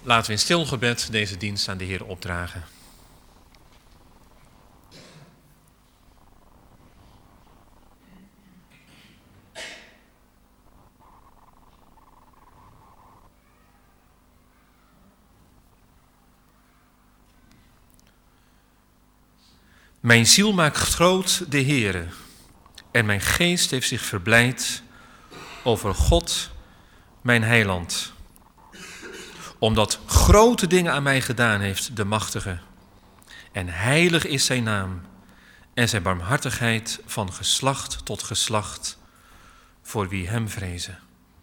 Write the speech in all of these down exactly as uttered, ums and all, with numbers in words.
Laten we in stil gebed deze dienst aan de Heer opdragen. Mijn ziel maakt groot de Heere en mijn geest heeft zich verblijd over God, mijn heiland. Omdat grote dingen aan mij gedaan heeft de Machtige. En heilig is zijn naam en zijn barmhartigheid van geslacht tot geslacht voor wie hem vrezen.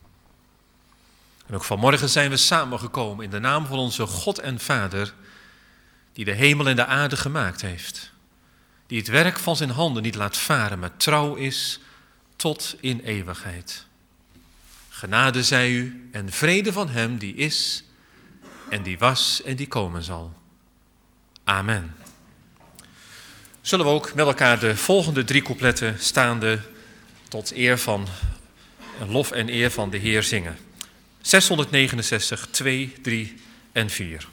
En ook vanmorgen zijn we samengekomen in de naam van onze God en Vader, die de hemel en de aarde gemaakt heeft. Die het werk van zijn handen niet laat varen, maar trouw is tot in eeuwigheid. Genade zij u en vrede van hem die is en die was en die komen zal. Amen. Zullen we ook met elkaar de volgende drie coupletten staande tot eer van een lof en eer van de Heer zingen. zeshonderdnegenenzestig, twee, drie en vier.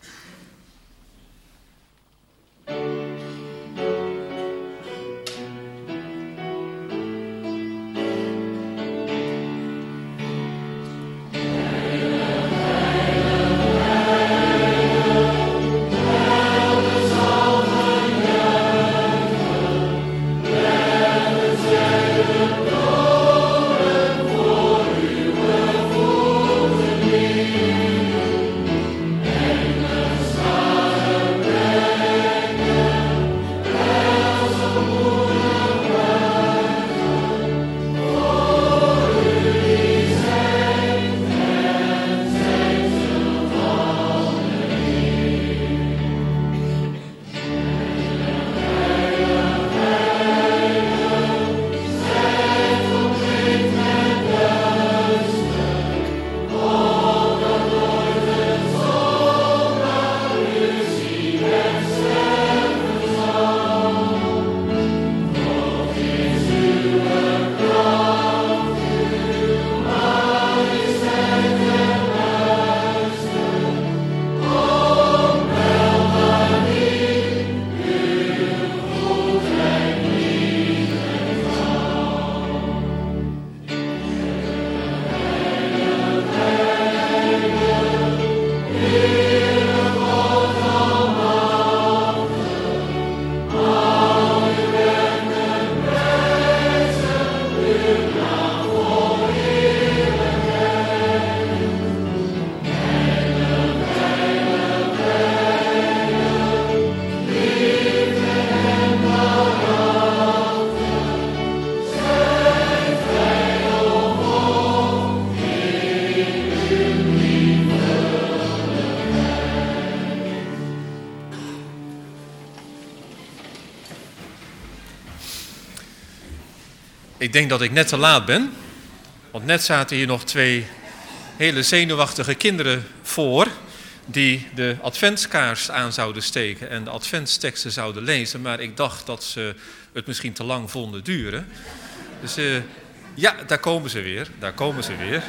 Ik denk dat ik net te laat ben, want net zaten hier nog twee hele zenuwachtige kinderen voor die de adventskaars aan zouden steken en de adventsteksten zouden lezen, maar ik dacht dat ze het misschien te lang vonden duren. Dus uh, ja, daar komen ze weer, daar komen ze weer.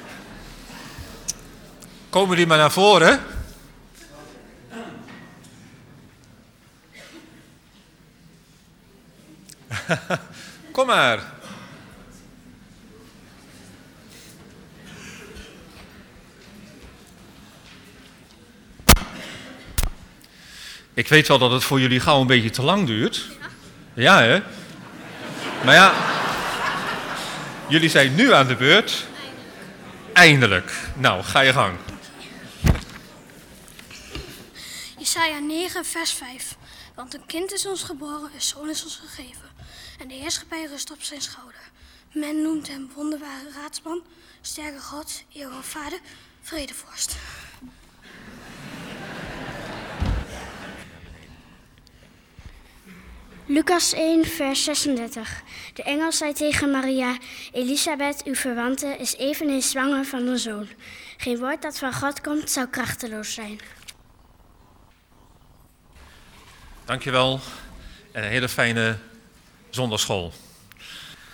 Komen jullie maar naar voren. Kom maar. Ik weet wel dat het voor jullie gauw een beetje te lang duurt. Ja, hè? Maar ja, jullie zijn nu aan de beurt. Eindelijk. Nou, ga je gang. Jesaja negen, vers vijf. Want een kind is ons geboren, een zoon is ons gegeven. En de heerschappij rust op zijn schouder. Men noemt hem wonderbare raadsman, sterke God, eeuwige Vader, vredevorst. Lucas één, vers zesendertig. De engel zei tegen Maria: Elisabeth, uw verwante, is eveneens zwanger van een zoon. Geen woord dat van God komt, zou krachteloos zijn. Dankjewel en een hele fijne zondagschool.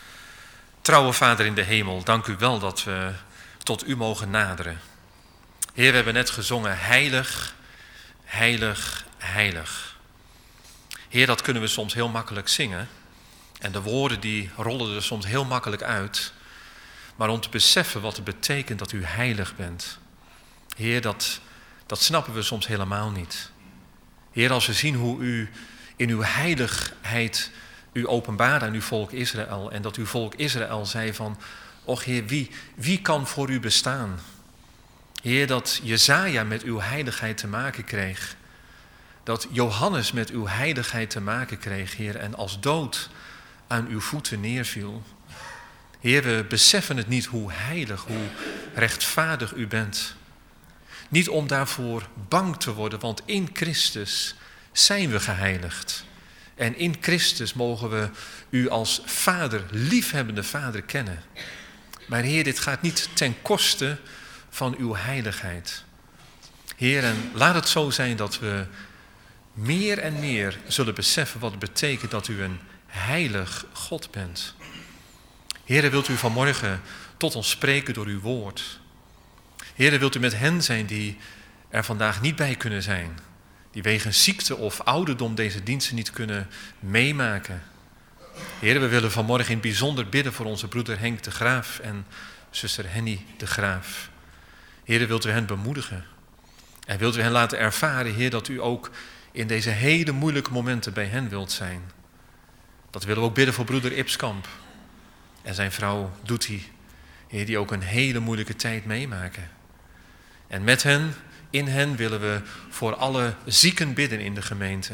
Trouwe Vader in de hemel, dank u wel dat we tot u mogen naderen. Heer, we hebben net gezongen, heilig, heilig, heilig. Heer, dat kunnen we soms heel makkelijk zingen. En de woorden die rollen er soms heel makkelijk uit. Maar om te beseffen wat het betekent dat u heilig bent. Heer, dat, dat snappen we soms helemaal niet. Heer, als we zien hoe u in uw heiligheid u openbaarde aan uw volk Israël. En dat uw volk Israël zei van, och Heer, wie, wie kan voor u bestaan? Heer, dat Jesaja met uw heiligheid te maken kreeg. Dat Johannes met uw heiligheid te maken kreeg, Heer. En als dood aan uw voeten neerviel. Heer, we beseffen het niet hoe heilig, hoe rechtvaardig u bent. Niet om daarvoor bang te worden, want in Christus zijn we geheiligd. En in Christus mogen we u als vader, liefhebbende vader kennen. Maar Heer, dit gaat niet ten koste van uw heiligheid. Heer, en laat het zo zijn dat we meer en meer zullen beseffen wat het betekent dat u een heilig God bent. Heer, wilt u vanmorgen tot ons spreken door uw woord. Heer, wilt u met hen zijn die er vandaag niet bij kunnen zijn. Die wegens ziekte of ouderdom deze diensten niet kunnen meemaken. Heer, we willen vanmorgen in het bijzonder bidden voor onze broeder Henk de Graaf en zuster Henny de Graaf. Heer, wilt u hen bemoedigen. En wilt u hen laten ervaren, Heer, dat u ook in deze hele moeilijke momenten bij hen wilt zijn. Dat willen we ook bidden voor broeder Ipskamp en zijn vrouw Doetie. Heer, die ook een hele moeilijke tijd meemaken. En met hen, in hen willen we voor alle zieken bidden in de gemeente.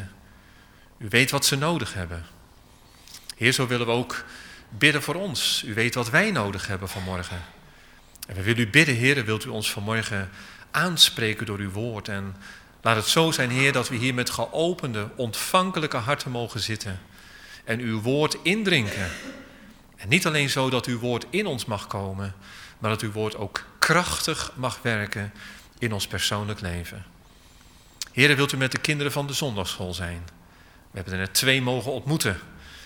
U weet wat ze nodig hebben. Heer, zo willen we ook bidden voor ons. U weet wat wij nodig hebben vanmorgen. En we willen u bidden, Heer, wilt u ons vanmorgen aanspreken door uw woord. En laat het zo zijn, Heer, dat we hier met geopende, ontvankelijke harten mogen zitten. En uw woord indrinken. En niet alleen zo dat uw woord in ons mag komen, maar dat uw woord ook krachtig mag werken in ons persoonlijk leven. Heer, wilt u met de kinderen van de zondagschool zijn? We hebben er net twee mogen ontmoeten.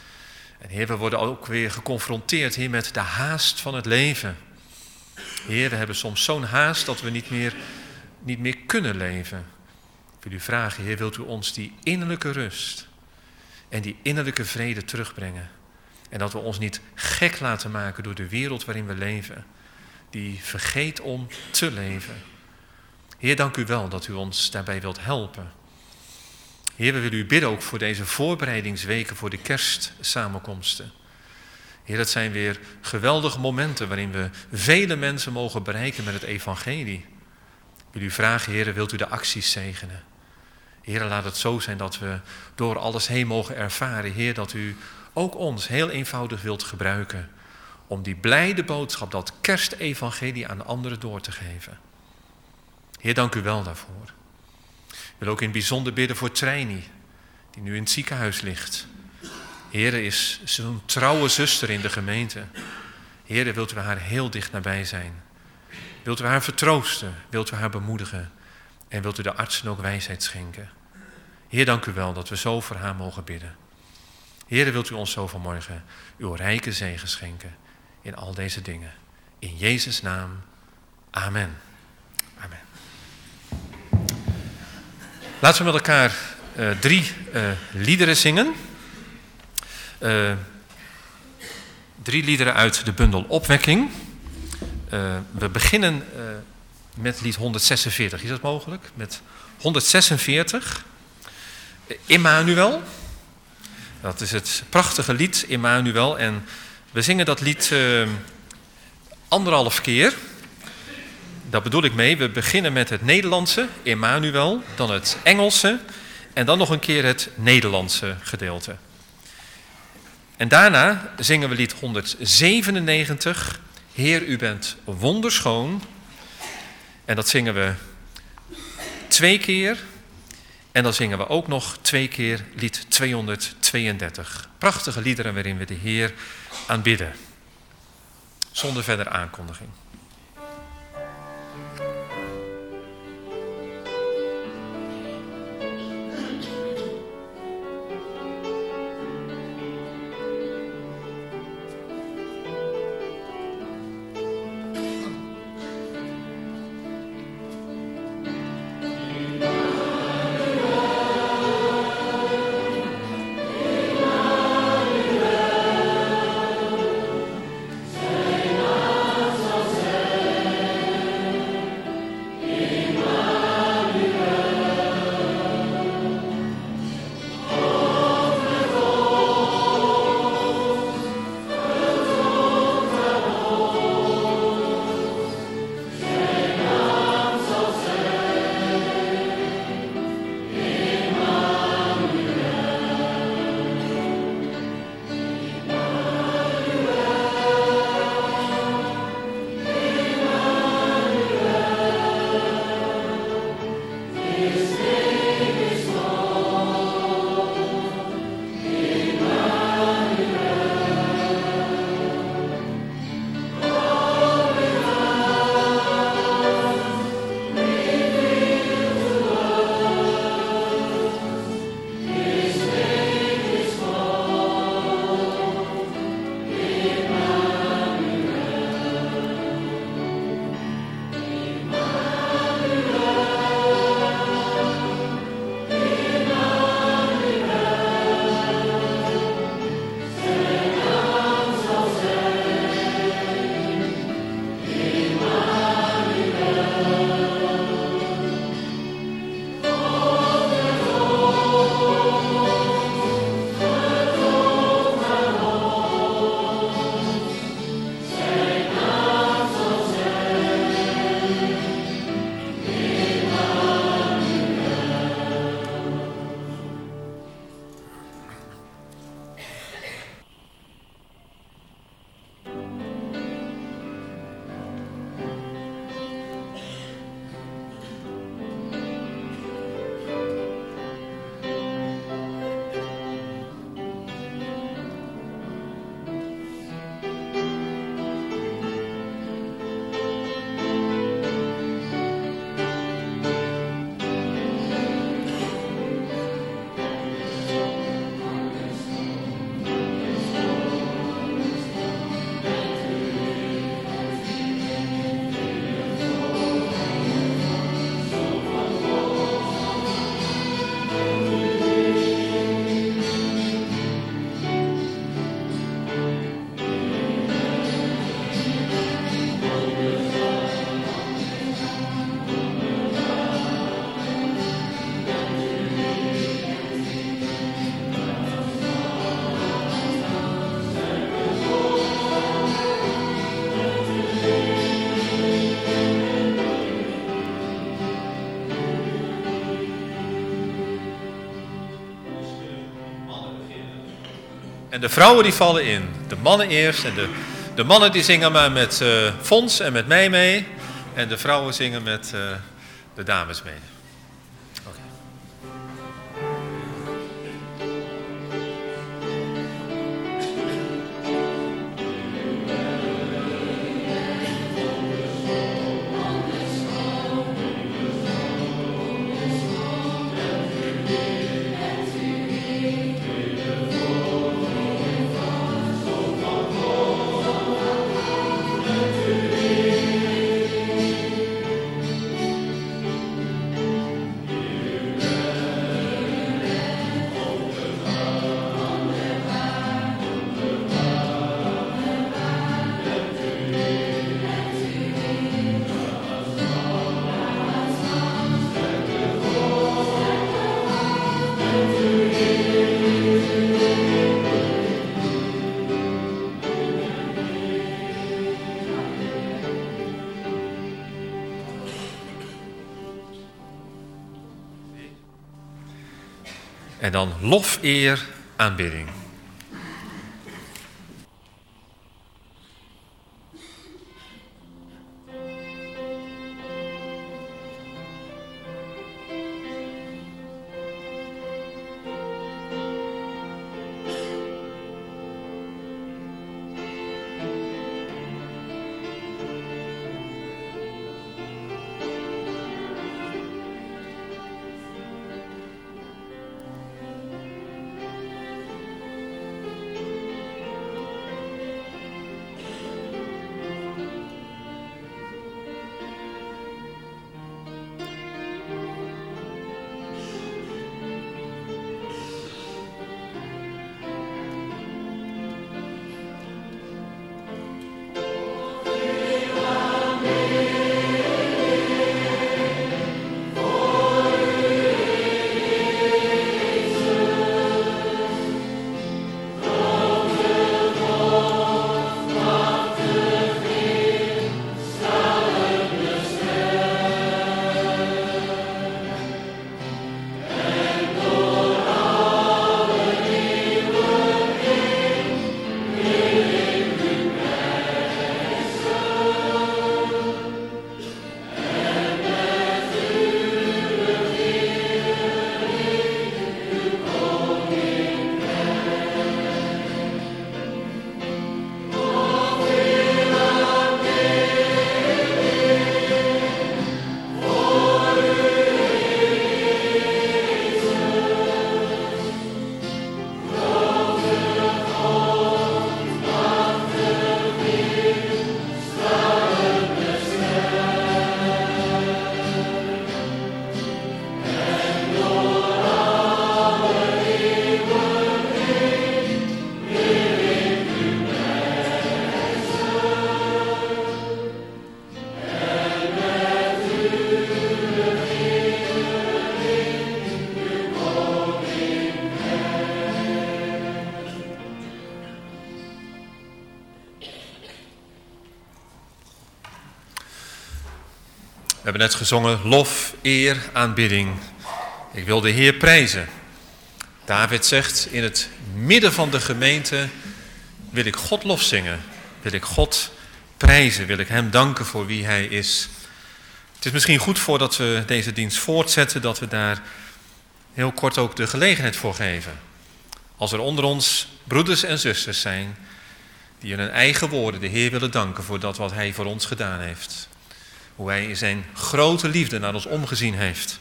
En Heer, we worden ook weer geconfronteerd, Heer, met de haast van het leven. Heer, we hebben soms zo'n haast dat we niet meer, niet meer kunnen leven. Ik wil u vragen, Heer, wilt u ons die innerlijke rust en die innerlijke vrede terugbrengen? En dat we ons niet gek laten maken door de wereld waarin we leven. Die vergeet om te leven. Heer, dank u wel dat u ons daarbij wilt helpen. Heer, we willen u bidden ook voor deze voorbereidingsweken voor de kerstsamenkomsten. Heer, dat zijn weer geweldige momenten waarin we vele mensen mogen bereiken met het evangelie. Ik wil u vragen, Heer, wilt u de acties zegenen? Heer, laat het zo zijn dat we door alles heen mogen ervaren, Heer, dat u ook ons heel eenvoudig wilt gebruiken om die blijde boodschap, dat kerstevangelie aan anderen door te geven. Heer, dank u wel daarvoor. Ik wil ook in het bijzonder bidden voor Treini, die nu in het ziekenhuis ligt. Heer, is zo'n trouwe zuster in de gemeente. Heer, wilt u haar heel dicht nabij zijn. Wilt u haar vertroosten, wilt u haar bemoedigen en wilt u de artsen ook wijsheid schenken. Heer, dank u wel dat we zo voor haar mogen bidden. Heer, wilt u ons zo vanmorgen uw rijke zegen schenken in al deze dingen. In Jezus' naam, amen. Amen. Laten we met elkaar uh, drie uh, liederen zingen. Uh, drie liederen uit de bundel Opwekking. Uh, we beginnen uh, met lied honderdzesenveertig. Is dat mogelijk? Met honderdzesenveertig. Uh, Immanuel. Dat is het prachtige lied Immanuel. En we zingen dat lied uh, anderhalf keer. Daar bedoel ik mee. We beginnen met het Nederlandse, Immanuel. Dan het Engelse. En dan nog een keer het Nederlandse gedeelte. En daarna zingen we lied honderdzevenennegentig. Heer, u bent wonderschoon. En dat zingen we twee keer. En dan zingen we ook nog twee keer lied tweehonderdtweeëndertig. Prachtige liederen waarin we de Heer aanbidden. Zonder verdere aankondiging. En de vrouwen die vallen in. De mannen eerst. En de, de mannen die zingen maar met uh, Fons en met mij mee. En de vrouwen zingen met uh, de dames mee. Okay. En dan lof, eer, aanbidding. We hebben net gezongen lof, eer, aanbidding. Ik wil de Heer prijzen. David zegt, in het midden van de gemeente wil ik God lof zingen. Wil ik God prijzen, wil ik hem danken voor wie hij is. Het is misschien goed voordat we deze dienst voortzetten, dat we daar heel kort ook de gelegenheid voor geven. Als er onder ons broeders en zusters zijn die in hun eigen woorden de Heer willen danken voor dat wat hij voor ons gedaan heeft. Hoe hij in zijn grote liefde naar ons omgezien heeft.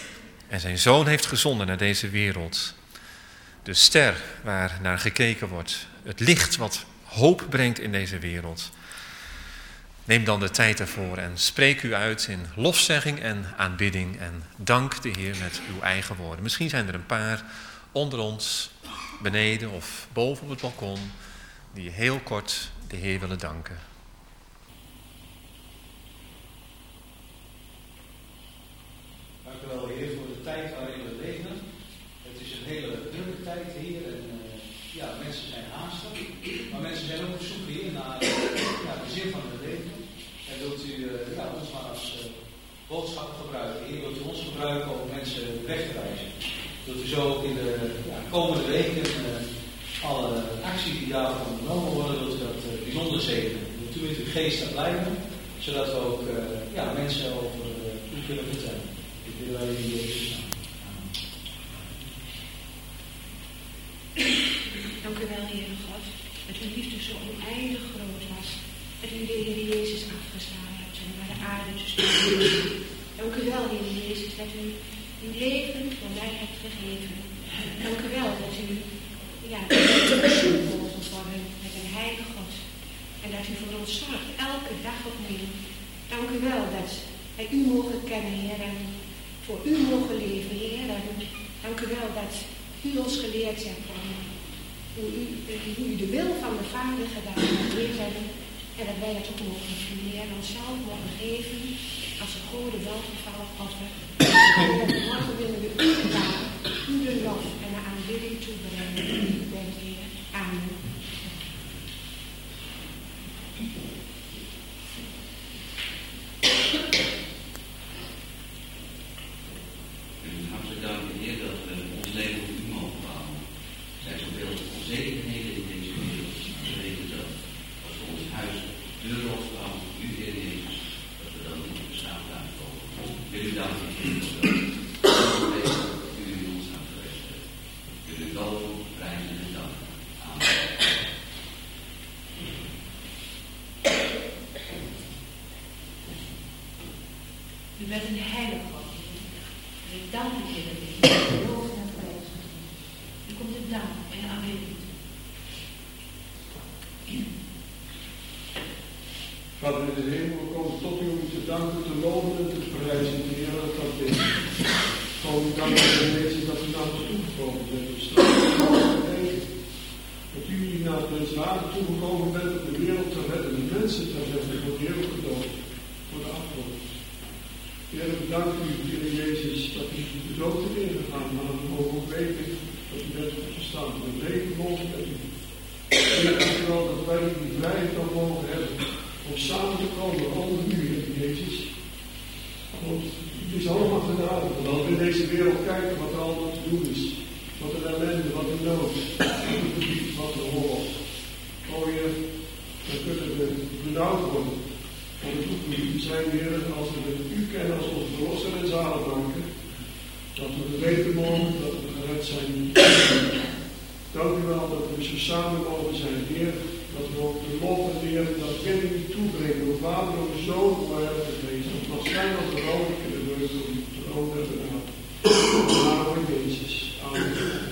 En zijn zoon heeft gezonden naar deze wereld. De ster waar naar gekeken wordt. Het licht wat hoop brengt in deze wereld. Neem dan de tijd ervoor en spreek u uit in lofzegging en aanbidding. En dank de Heer met uw eigen woorden. Misschien zijn er een paar onder ons, beneden of boven op het balkon, die heel kort de Heer willen danken. Dank u wel, Heer, voor de tijd waarin we leven. Het is een hele drukke tijd, Heer. En uh, ja, mensen zijn haastig. Maar mensen zijn ook op zoek, Heer, naar uh, ja, de zin van het leven. En wilt u uh, ja, ons maar als uh, boodschap gebruiken, Heer. Wilt u ons gebruiken om mensen weg te wijzen. Wilt u zo ook in de ja, komende weken uh, alle acties die daarvan ondernomen worden, wilt u dat uh, bijzonder zegenen. Wilt u met uw geest daar blijven, zodat we ook uh, ja, mensen over uh, u kunnen vertellen. Ik wil wij in Jezus naam. Dank u wel, Heere God, dat uw liefde zo oneindig groot was, dat u de Heer Jezus afgestaan hebt om naar de aarde te sturen. Dank u wel, Heer Jezus, dat u uw leven voor mij hebt gegeven. Dank u wel dat u ja, mogen worden met een heilige God. En dat u voor ons zorgt, elke dag opnieuw. Dank u wel dat wij u mogen kennen, Heer, en voor u mogen leven, Heer. En dank u wel dat u ons geleerd hebt om hoe u, hoe u de wil van de Vader gedaan hebt. En dat wij dat ook mogen doen, Heer. En onszelf mogen geven als een goede welgevallen offer. En morgen willen we u gedaan, u de lof en de aanbidding toebrengen. U bent, Heer. Amen. Hartelijk dank, Heer, dat we ons leven op u mogen bouwen. Er zijn zoveel onzekerheden in deze wereld. We weten dat als we ons huis deur opbouwen, u, Heer Jezus, dat we dan niet op de straat blijven komen. Wil u danken, Heer, voor dat u in ons aan geweest hebt. Wil u loven, prijzen en danken. Amen. U bent een heilige God, Heer. En ik dank u, Heer, dat u geloof en prijzen. U komt de dank en de aanbidding toe. Vader in de hemel, we komen tot u om u te danken, te loven en te prijzen, te Heer, dat dat is. Gewoon u danken, Heer Jezus, dat u naar ons toegekomen bent. We staan dat u naar het water toegekomen bent om de wereld te redden, de mensen te redden, voor de wereld gedood, voor de afkomst. Heer, we danken u, Heer Jezus, dat u de dood is ingegaan, maar we mogen ook weten dat u bent opgestaan. We leven mogen met u. Heer, dank u wel dat wij die vrijheid dan mogen hebben om samen te komen onder u, Heer Jezus. Want het is allemaal genade. Want als we in deze wereld kijken wat er allemaal te doen is, wat er ellende, wat er nood, wat er verdriet, wat er oorlog. O Heer, dan kunnen we benauwd worden. Want het hoeft niet te zijn, Heer, als we u kennen als onze verlosser en zaligmaker, dat we weten mogen dat we gered zijn. Dank u wel dat we zo samen mogen zijn, Heer, dat we ook de lof en de eer en dat kennen u toebrengen, door Vader, door de Zoon, door Heilige Geest. Dat mag zijn als de rode in de deur door de troon der genade. In de naam van Jezus. Amen.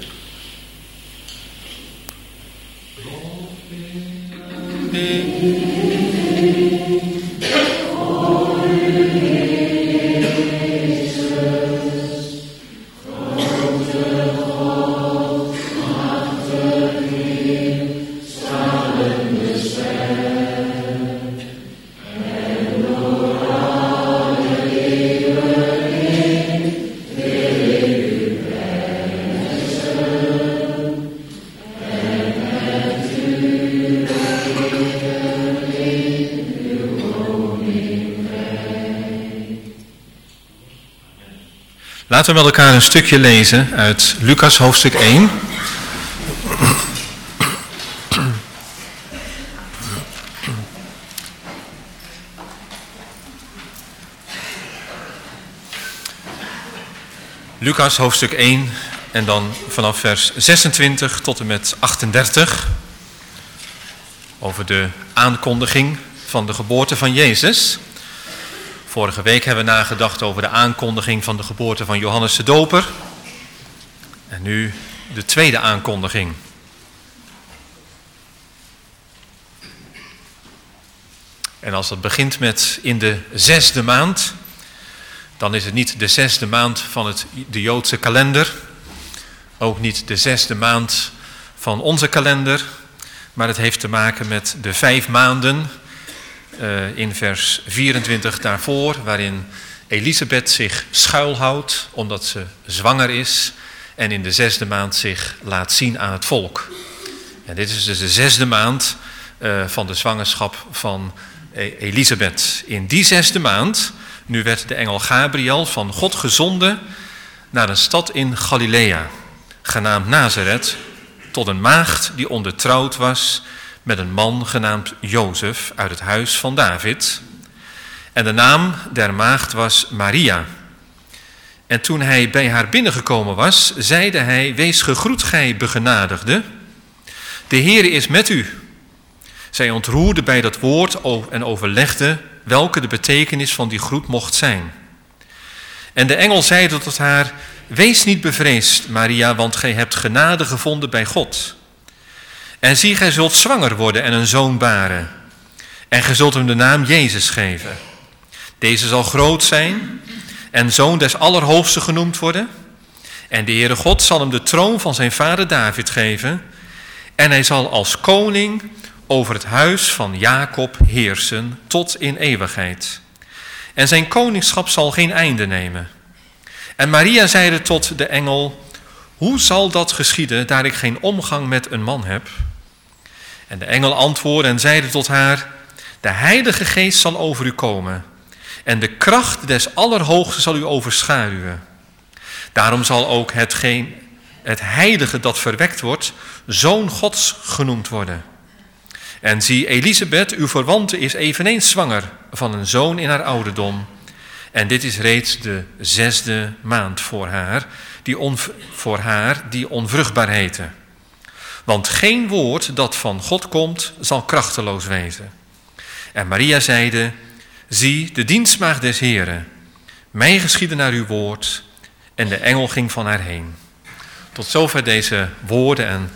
Laten we met elkaar een stukje lezen uit Lucas hoofdstuk één. Lucas hoofdstuk één en dan vanaf vers zesentwintig tot en met achtendertig. Over de aankondiging van de geboorte van Jezus. Vorige week hebben we nagedacht over de aankondiging van de geboorte van Johannes de Doper. En nu de tweede aankondiging. En als dat begint met in de zesde maand, dan is het niet de zesde maand van het, de Joodse kalender. Ook niet de zesde maand van onze kalender. Maar het heeft te maken met de vijf maanden uh, in vers vierentwintig daarvoor, waarin Elisabeth zich schuilhoudt omdat ze zwanger is en in de zesde maand zich laat zien aan het volk. En dit is dus de zesde maand uh, van de zwangerschap van Elisabeth. In die zesde maand, nu werd de engel Gabriel van God gezonden naar een stad in Galilea, genaamd Nazareth, tot een maagd die ondertrouwd was met een man genaamd Jozef uit het huis van David. En de naam der maagd was Maria. En toen hij bij haar binnengekomen was, zeide hij, wees gegroet gij begenadigde, de Heere is met u. Zij ontroerde bij dat woord en overlegde welke de betekenis van die groet mocht zijn. En de engel zeide tot haar, wees niet bevreesd, Maria, want gij hebt genade gevonden bij God. En zie, gij zult zwanger worden en een zoon baren. En gij zult hem de naam Jezus geven. Deze zal groot zijn en zoon des Allerhoogsten genoemd worden. En de Heere God zal hem de troon van zijn vader David geven. En hij zal als koning over het huis van Jacob heersen tot in eeuwigheid. En zijn koningschap zal geen einde nemen. En Maria zeide tot de engel, hoe zal dat geschieden, daar ik geen omgang met een man heb? En de engel antwoordde en zeide tot haar, de Heilige Geest zal over u komen, en de kracht des Allerhoogsten zal u overschaduwen. Daarom zal ook hetgeen, het heilige dat verwekt wordt, zoon Gods genoemd worden. En zie, Elisabeth, uw verwante, is eveneens zwanger van een zoon in haar ouderdom. En dit is reeds de zesde maand voor haar, die, on, voor haar, die onvruchtbaar heette. Want geen woord dat van God komt, zal krachteloos wezen. En Maria zeide, zie, de dienstmaagd des Heren, mij geschieden naar uw woord. En de engel ging van haar heen. Tot zover deze woorden en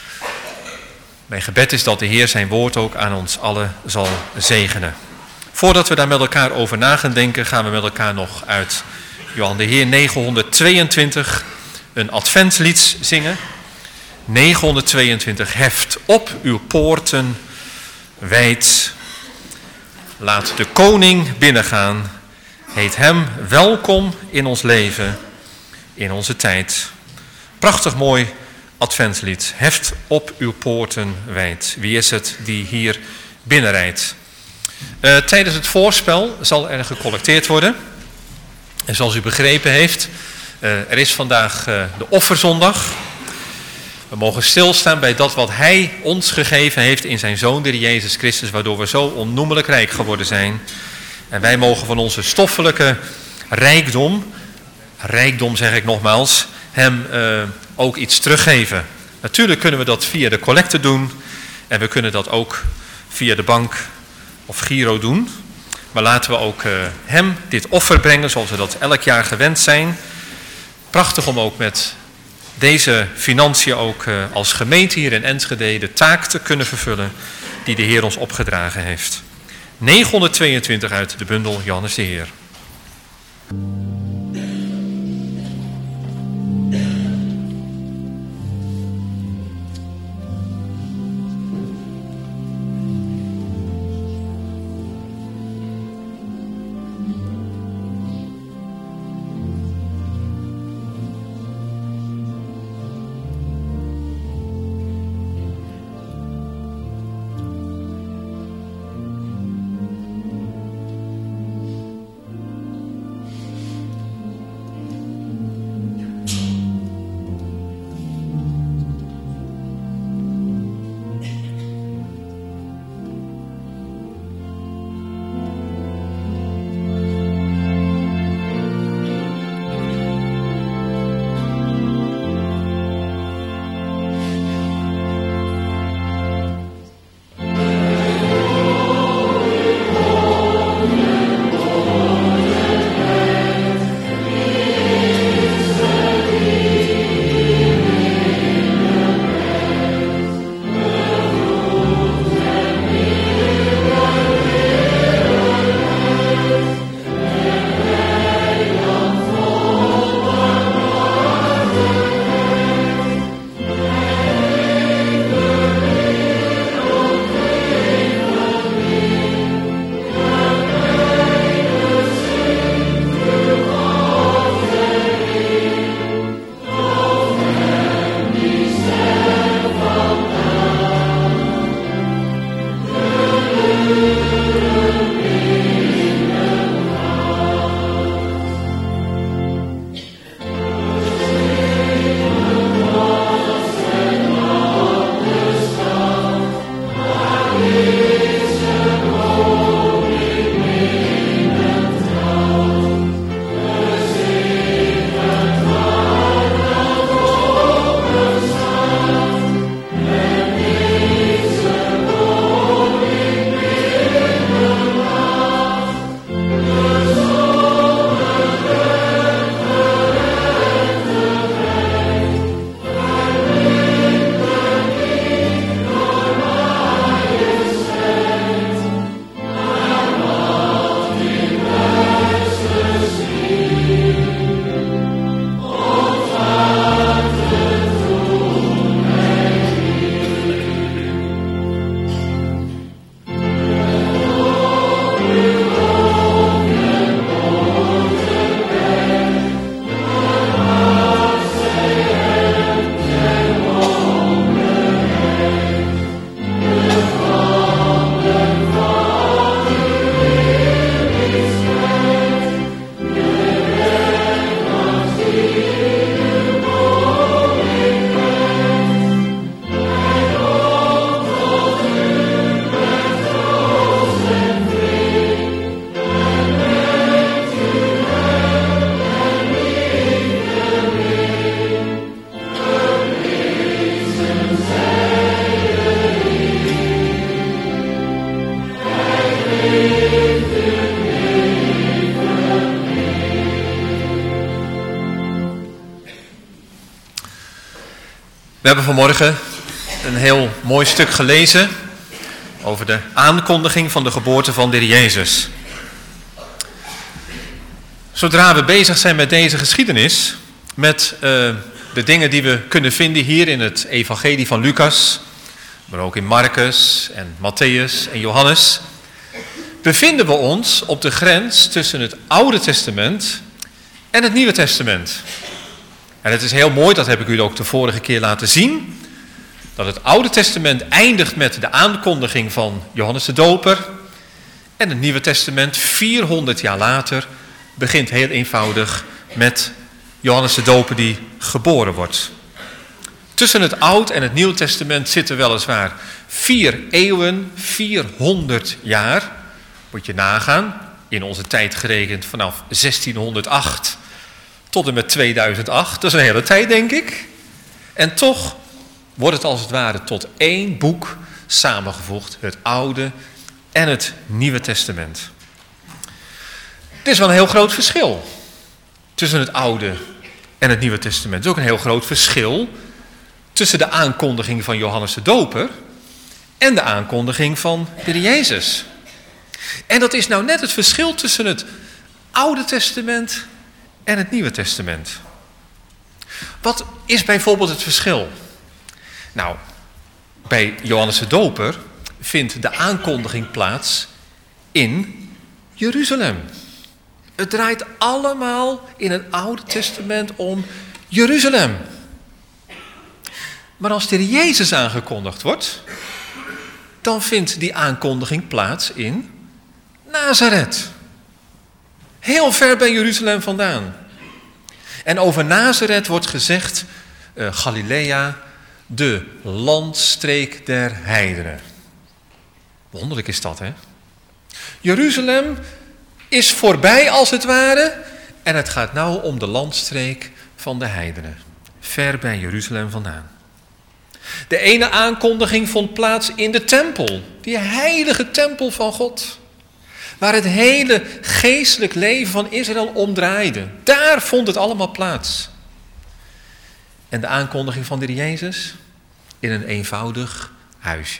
mijn gebed is dat de Heer zijn woord ook aan ons allen zal zegenen. Voordat we daar met elkaar over na gaan denken, gaan we met elkaar nog uit Johan de Heer negenhonderdtweeëntwintig een adventslied zingen. negenhonderdtweeëntwintig, heft op uw poorten wijd. Laat de koning binnengaan. Heet hem welkom in ons leven, in onze tijd. Prachtig mooi adventslied. Heft op uw poorten wijd. Wie is het die hier binnenrijdt? Uh, tijdens het voorspel zal er gecollecteerd worden. En zoals u begrepen heeft, uh, er is vandaag uh, de offerzondag. We mogen stilstaan bij dat wat hij ons gegeven heeft in zijn Zoon, de Jezus Christus, waardoor we zo onnoemelijk rijk geworden zijn. En wij mogen van onze stoffelijke rijkdom, rijkdom zeg ik nogmaals, hem uh, ook iets teruggeven. Natuurlijk kunnen we dat via de collecte doen en we kunnen dat ook via de bank of Giro doen. Maar laten we ook uh, hem dit offer brengen zoals we dat elk jaar gewend zijn. Prachtig om ook met deze financiën ook uh, als gemeente hier in Enschede de taak te kunnen vervullen die de Heer ons opgedragen heeft. negenhonderdtweeëntwintig uit de bundel Johannes de Heer. We hebben vanmorgen een heel mooi stuk gelezen over de aankondiging van de geboorte van de Heer Jezus. Zodra we bezig zijn met deze geschiedenis, met uh, de dingen die we kunnen vinden hier in het evangelie van Lucas, maar ook in Marcus en Matthäus en Johannes, bevinden we ons op de grens tussen het Oude Testament en het Nieuwe Testament. En het is heel mooi, dat heb ik u ook de vorige keer laten zien, dat het Oude Testament eindigt met de aankondiging van Johannes de Doper en het Nieuwe Testament vierhonderd jaar later begint heel eenvoudig met Johannes de Doper die geboren wordt. Tussen het Oude en het Nieuwe Testament zitten weliswaar vier eeuwen, vierhonderd jaar. Moet je nagaan, in onze tijd gerekend vanaf zestienhonderdacht tot en met tweeduizend acht. Dat is een hele tijd, denk ik. En toch wordt het als het ware tot één boek samengevoegd, het Oude en het Nieuwe Testament. Er is wel een heel groot verschil tussen het Oude en het Nieuwe Testament. Er is ook een heel groot verschil tussen de aankondiging van Johannes de Doper en de aankondiging van de Heer Jezus. En dat is nou net het verschil tussen het Oude Testament en het Nieuwe Testament. Wat is bijvoorbeeld het verschil? Nou, bij Johannes de Doper vindt de aankondiging plaats in Jeruzalem. Het draait allemaal in het Oude Testament om Jeruzalem. Maar als de Heer Jezus aangekondigd wordt, dan vindt die aankondiging plaats in Nazareth. Heel ver bij Jeruzalem vandaan. En over Nazareth wordt gezegd, uh, Galilea, de landstreek der heidenen. Wonderlijk is dat, hè? Jeruzalem is voorbij als het ware en het gaat nou om de landstreek van de heidenen. Ver bij Jeruzalem vandaan. De ene aankondiging vond plaats in de tempel, die heilige tempel van God, waar het hele geestelijk leven van Israël om draaide. Daar vond het allemaal plaats. En de aankondiging van de Heer Jezus in een eenvoudig huisje.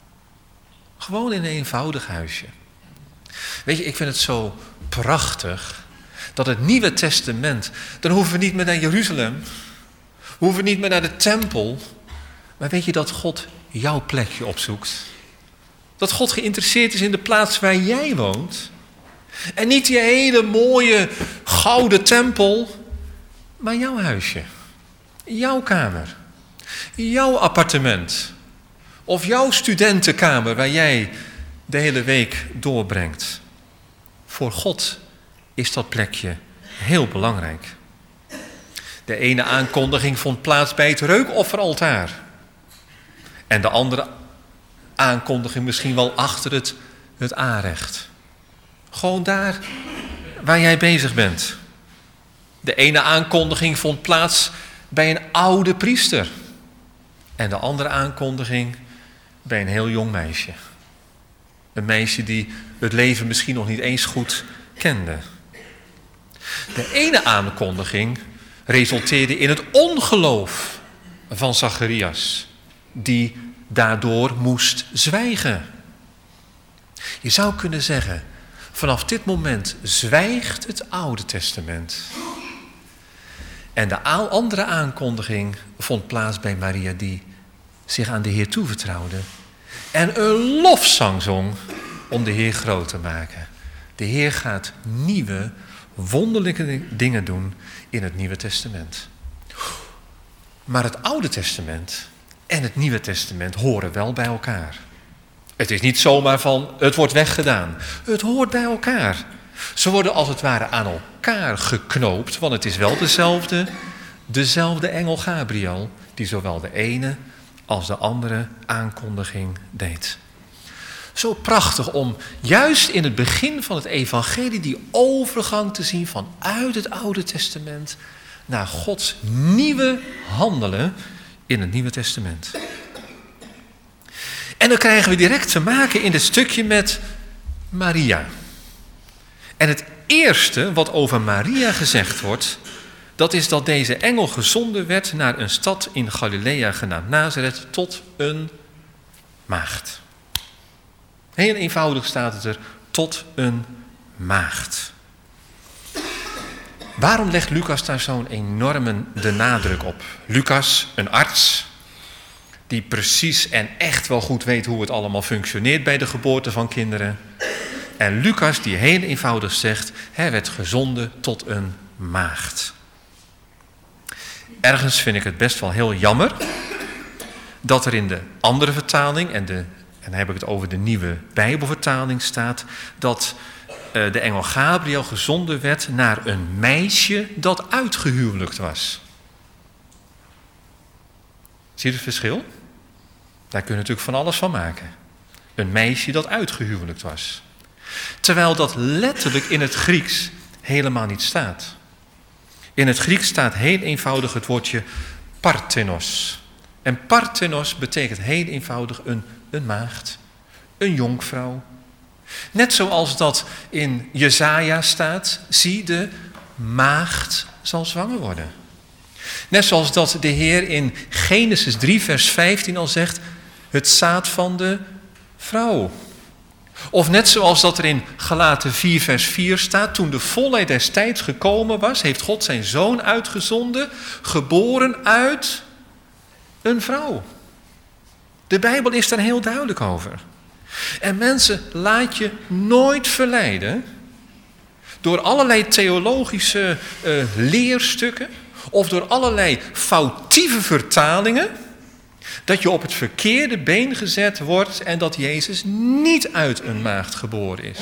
Gewoon in een eenvoudig huisje. Weet je, ik vind het zo prachtig dat het Nieuwe Testament, dan hoeven we niet meer naar Jeruzalem, we hoeven niet meer naar de tempel, maar weet je dat God jouw plekje opzoekt? Dat God geïnteresseerd is in de plaats waar jij woont. En niet die hele mooie gouden tempel, maar jouw huisje. Jouw kamer. Jouw appartement. Of jouw studentenkamer waar jij de hele week doorbrengt. Voor God is dat plekje heel belangrijk. De ene aankondiging vond plaats bij het reukofferaltaar. En de andere aankondiging misschien wel achter het, het aanrecht. Gewoon daar waar jij bezig bent. De ene aankondiging vond plaats bij een oude priester. En de andere aankondiging bij een heel jong meisje. Een meisje die het leven misschien nog niet eens goed kende. De ene aankondiging resulteerde in het ongeloof van Zacharias, die daardoor moest zwijgen. Je zou kunnen zeggen, vanaf dit moment zwijgt het Oude Testament. En de andere aankondiging vond plaats bij Maria, die zich aan de Heer toevertrouwde en een lofzang zong om de Heer groot te maken. De Heer gaat nieuwe, wonderlijke dingen doen in het Nieuwe Testament. Maar het Oude Testament en het Nieuwe Testament horen wel bij elkaar. Het is niet zomaar van, het wordt weggedaan. Het hoort bij elkaar. Ze worden als het ware aan elkaar geknoopt, want het is wel dezelfde, dezelfde engel Gabriel, die zowel de ene als de andere aankondiging deed. Zo prachtig om juist in het begin van het evangelie die overgang te zien vanuit het Oude Testament naar Gods nieuwe handelen in het Nieuwe Testament. En dan krijgen we direct te maken in dit stukje met Maria. En het eerste wat over Maria gezegd wordt, dat is dat deze engel gezonden werd naar een stad in Galilea genaamd Nazareth tot een maagd. Heel eenvoudig staat het er, tot een maagd. Waarom legt Lucas daar zo'n enorme de nadruk op? Lucas, een arts, die precies en echt wel goed weet hoe het allemaal functioneert bij de geboorte van kinderen. En Lucas die heel eenvoudig zegt, hij werd gezonden tot een maagd. Ergens vind ik het best wel heel jammer dat er in de andere vertaling, en, de, en dan heb ik het over de nieuwe Bijbelvertaling, staat dat uh, de engel Gabriel gezonden werd naar een meisje dat uitgehuwelijkt was. Zie je het verschil? Daar kun je natuurlijk van alles van maken. Een meisje dat uitgehuwelijkt was. Terwijl dat letterlijk in het Grieks helemaal niet staat. In het Grieks staat heel eenvoudig het woordje parthenos. En parthenos betekent heel eenvoudig een, een maagd, een jonkvrouw. Net zoals dat in Jesaja staat, zie de maagd zal zwanger worden. Net zoals dat de Heer in Genesis drie vers vijftien al zegt, het zaad van de vrouw. Of net zoals dat er in Galaten vier vers vier staat, toen de volheid des tijds gekomen was, heeft God zijn zoon uitgezonden, geboren uit een vrouw. De Bijbel is daar heel duidelijk over. En mensen, laat je nooit verleiden door allerlei theologische uh, leerstukken of door allerlei foutieve vertalingen, dat je op het verkeerde been gezet wordt en dat Jezus niet uit een maagd geboren is.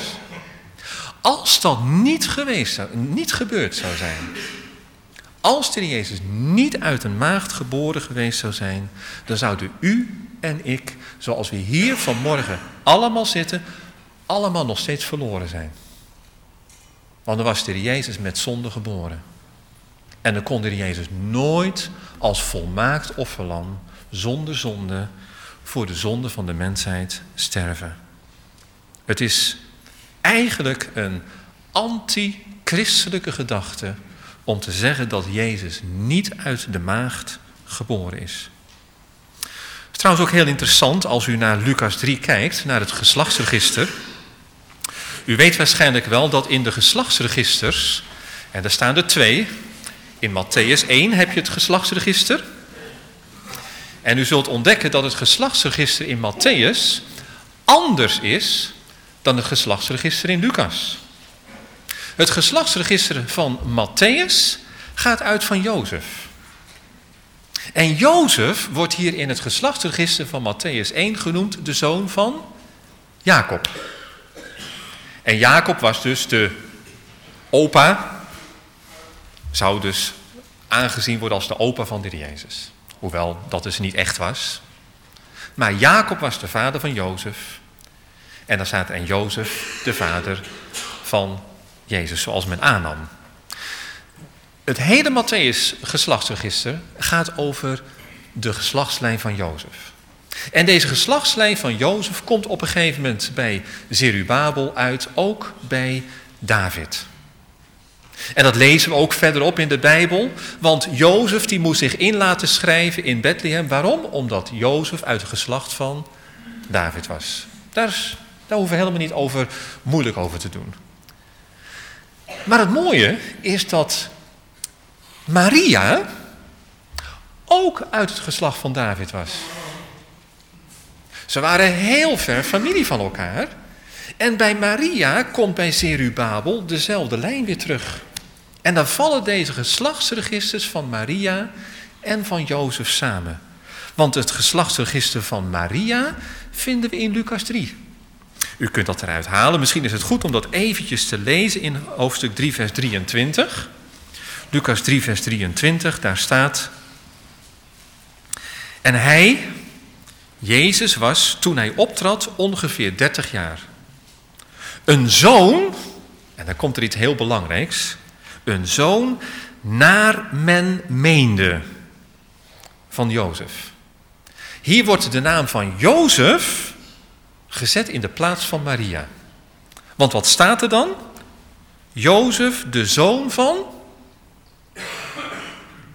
Als dat niet geweest zou, niet gebeurd zou zijn, als de Jezus niet uit een maagd geboren geweest zou zijn, dan zouden u en ik, zoals we hier vanmorgen allemaal zitten, allemaal nog steeds verloren zijn. Want dan was de Jezus met zonde geboren. En dan kon de Jezus nooit als volmaakt offerlam, zonder zonde, voor de zonde van de mensheid sterven. Het is eigenlijk een anti-christelijke gedachte om te zeggen dat Jezus niet uit de maagd geboren is. Het is trouwens ook heel interessant als u naar Lucas drie kijkt, naar het geslachtsregister. U weet waarschijnlijk wel dat in de geslachtsregisters, en daar staan er twee, in Matthäus één heb je het geslachtsregister. En u zult ontdekken dat het geslachtsregister in Matthäus anders is dan het geslachtsregister in Lucas. Het geslachtsregister van Matthäus gaat uit van Jozef. En Jozef wordt hier in het geslachtsregister van Matthäus één genoemd de zoon van Jacob. En Jacob was dus de opa, zou dus aangezien worden als de opa van de Jezus. Hoewel dat dus niet echt was. Maar Jacob was de vader van Jozef. En dan staat er en Jozef de vader van Jezus, zoals men aannam. Het hele Matthäus geslachtsregister gaat over de geslachtslijn van Jozef. En deze geslachtslijn van Jozef komt op een gegeven moment bij Zerubabel uit, ook bij David. En dat lezen we ook verderop in de Bijbel, want Jozef die moest zich in laten schrijven in Bethlehem. Waarom? Omdat Jozef uit het geslacht van David was. Daar, is, daar hoeven we helemaal niet over moeilijk over te doen. Maar het mooie is dat Maria ook uit het geslacht van David was. Ze waren heel ver familie van elkaar. En bij Maria komt bij Zerubabel dezelfde lijn weer terug. En dan vallen deze geslachtsregisters van Maria en van Jozef samen. Want het geslachtsregister van Maria vinden we in Lucas drie. U kunt dat eruit halen. Misschien is het goed om dat eventjes te lezen in hoofdstuk drie vers drieëntwintig. Lucas drie vers drieëntwintig, daar staat: En hij, Jezus, was toen hij optrad ongeveer dertig jaar. Een zoon, en dan komt er iets heel belangrijks, een zoon naar men meende van Jozef. Hier wordt de naam van Jozef gezet in de plaats van Maria. Want wat staat er dan? Jozef, de zoon van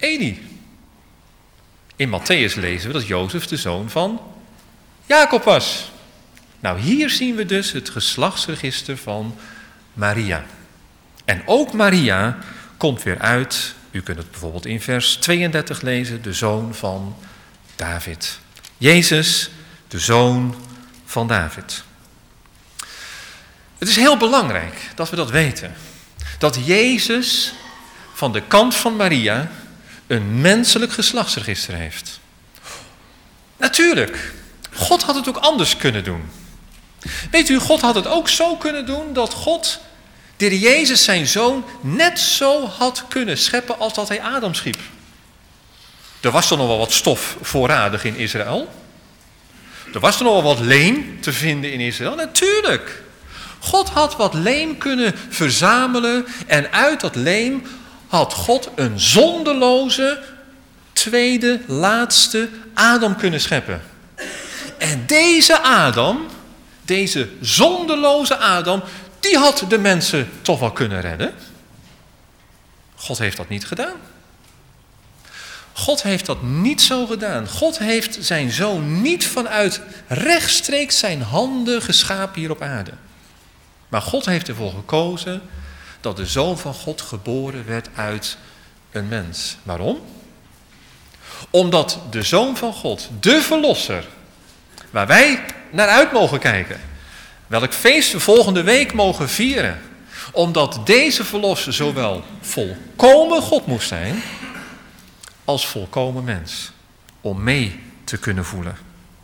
Eli. In Mattheüs lezen we dat Jozef de zoon van Jacob was. Nou, hier zien we dus het geslachtsregister van Maria. En ook Maria komt weer uit, u kunt het bijvoorbeeld in vers tweeëndertig lezen, de zoon van David. Jezus, de zoon van David. Het is heel belangrijk dat we dat weten. Dat Jezus van de kant van Maria een menselijk geslachtsregister heeft. Natuurlijk, God had het ook anders kunnen doen. Weet u, God had het ook zo kunnen doen dat God, de Heer Jezus zijn zoon, net zo had kunnen scheppen als dat hij Adam schiep. Er was toch nog wel wat stof voorradig in Israël? Er was toch nog wel wat leem te vinden in Israël? Natuurlijk. God had wat leem kunnen verzamelen en uit dat leem had God een zondeloze, tweede, laatste Adam kunnen scheppen. En deze Adam, deze zondeloze Adam, die had de mensen toch wel kunnen redden. God heeft dat niet gedaan. God heeft dat niet zo gedaan. God heeft zijn zoon niet vanuit rechtstreeks zijn handen geschapen hier op aarde. Maar God heeft ervoor gekozen dat de zoon van God geboren werd uit een mens. Waarom? Omdat de zoon van God, de verlosser, waar wij naar uit mogen kijken, welk feest we volgende week mogen vieren, omdat deze verlosser zowel volkomen God moest zijn, als volkomen mens, om mee te kunnen voelen.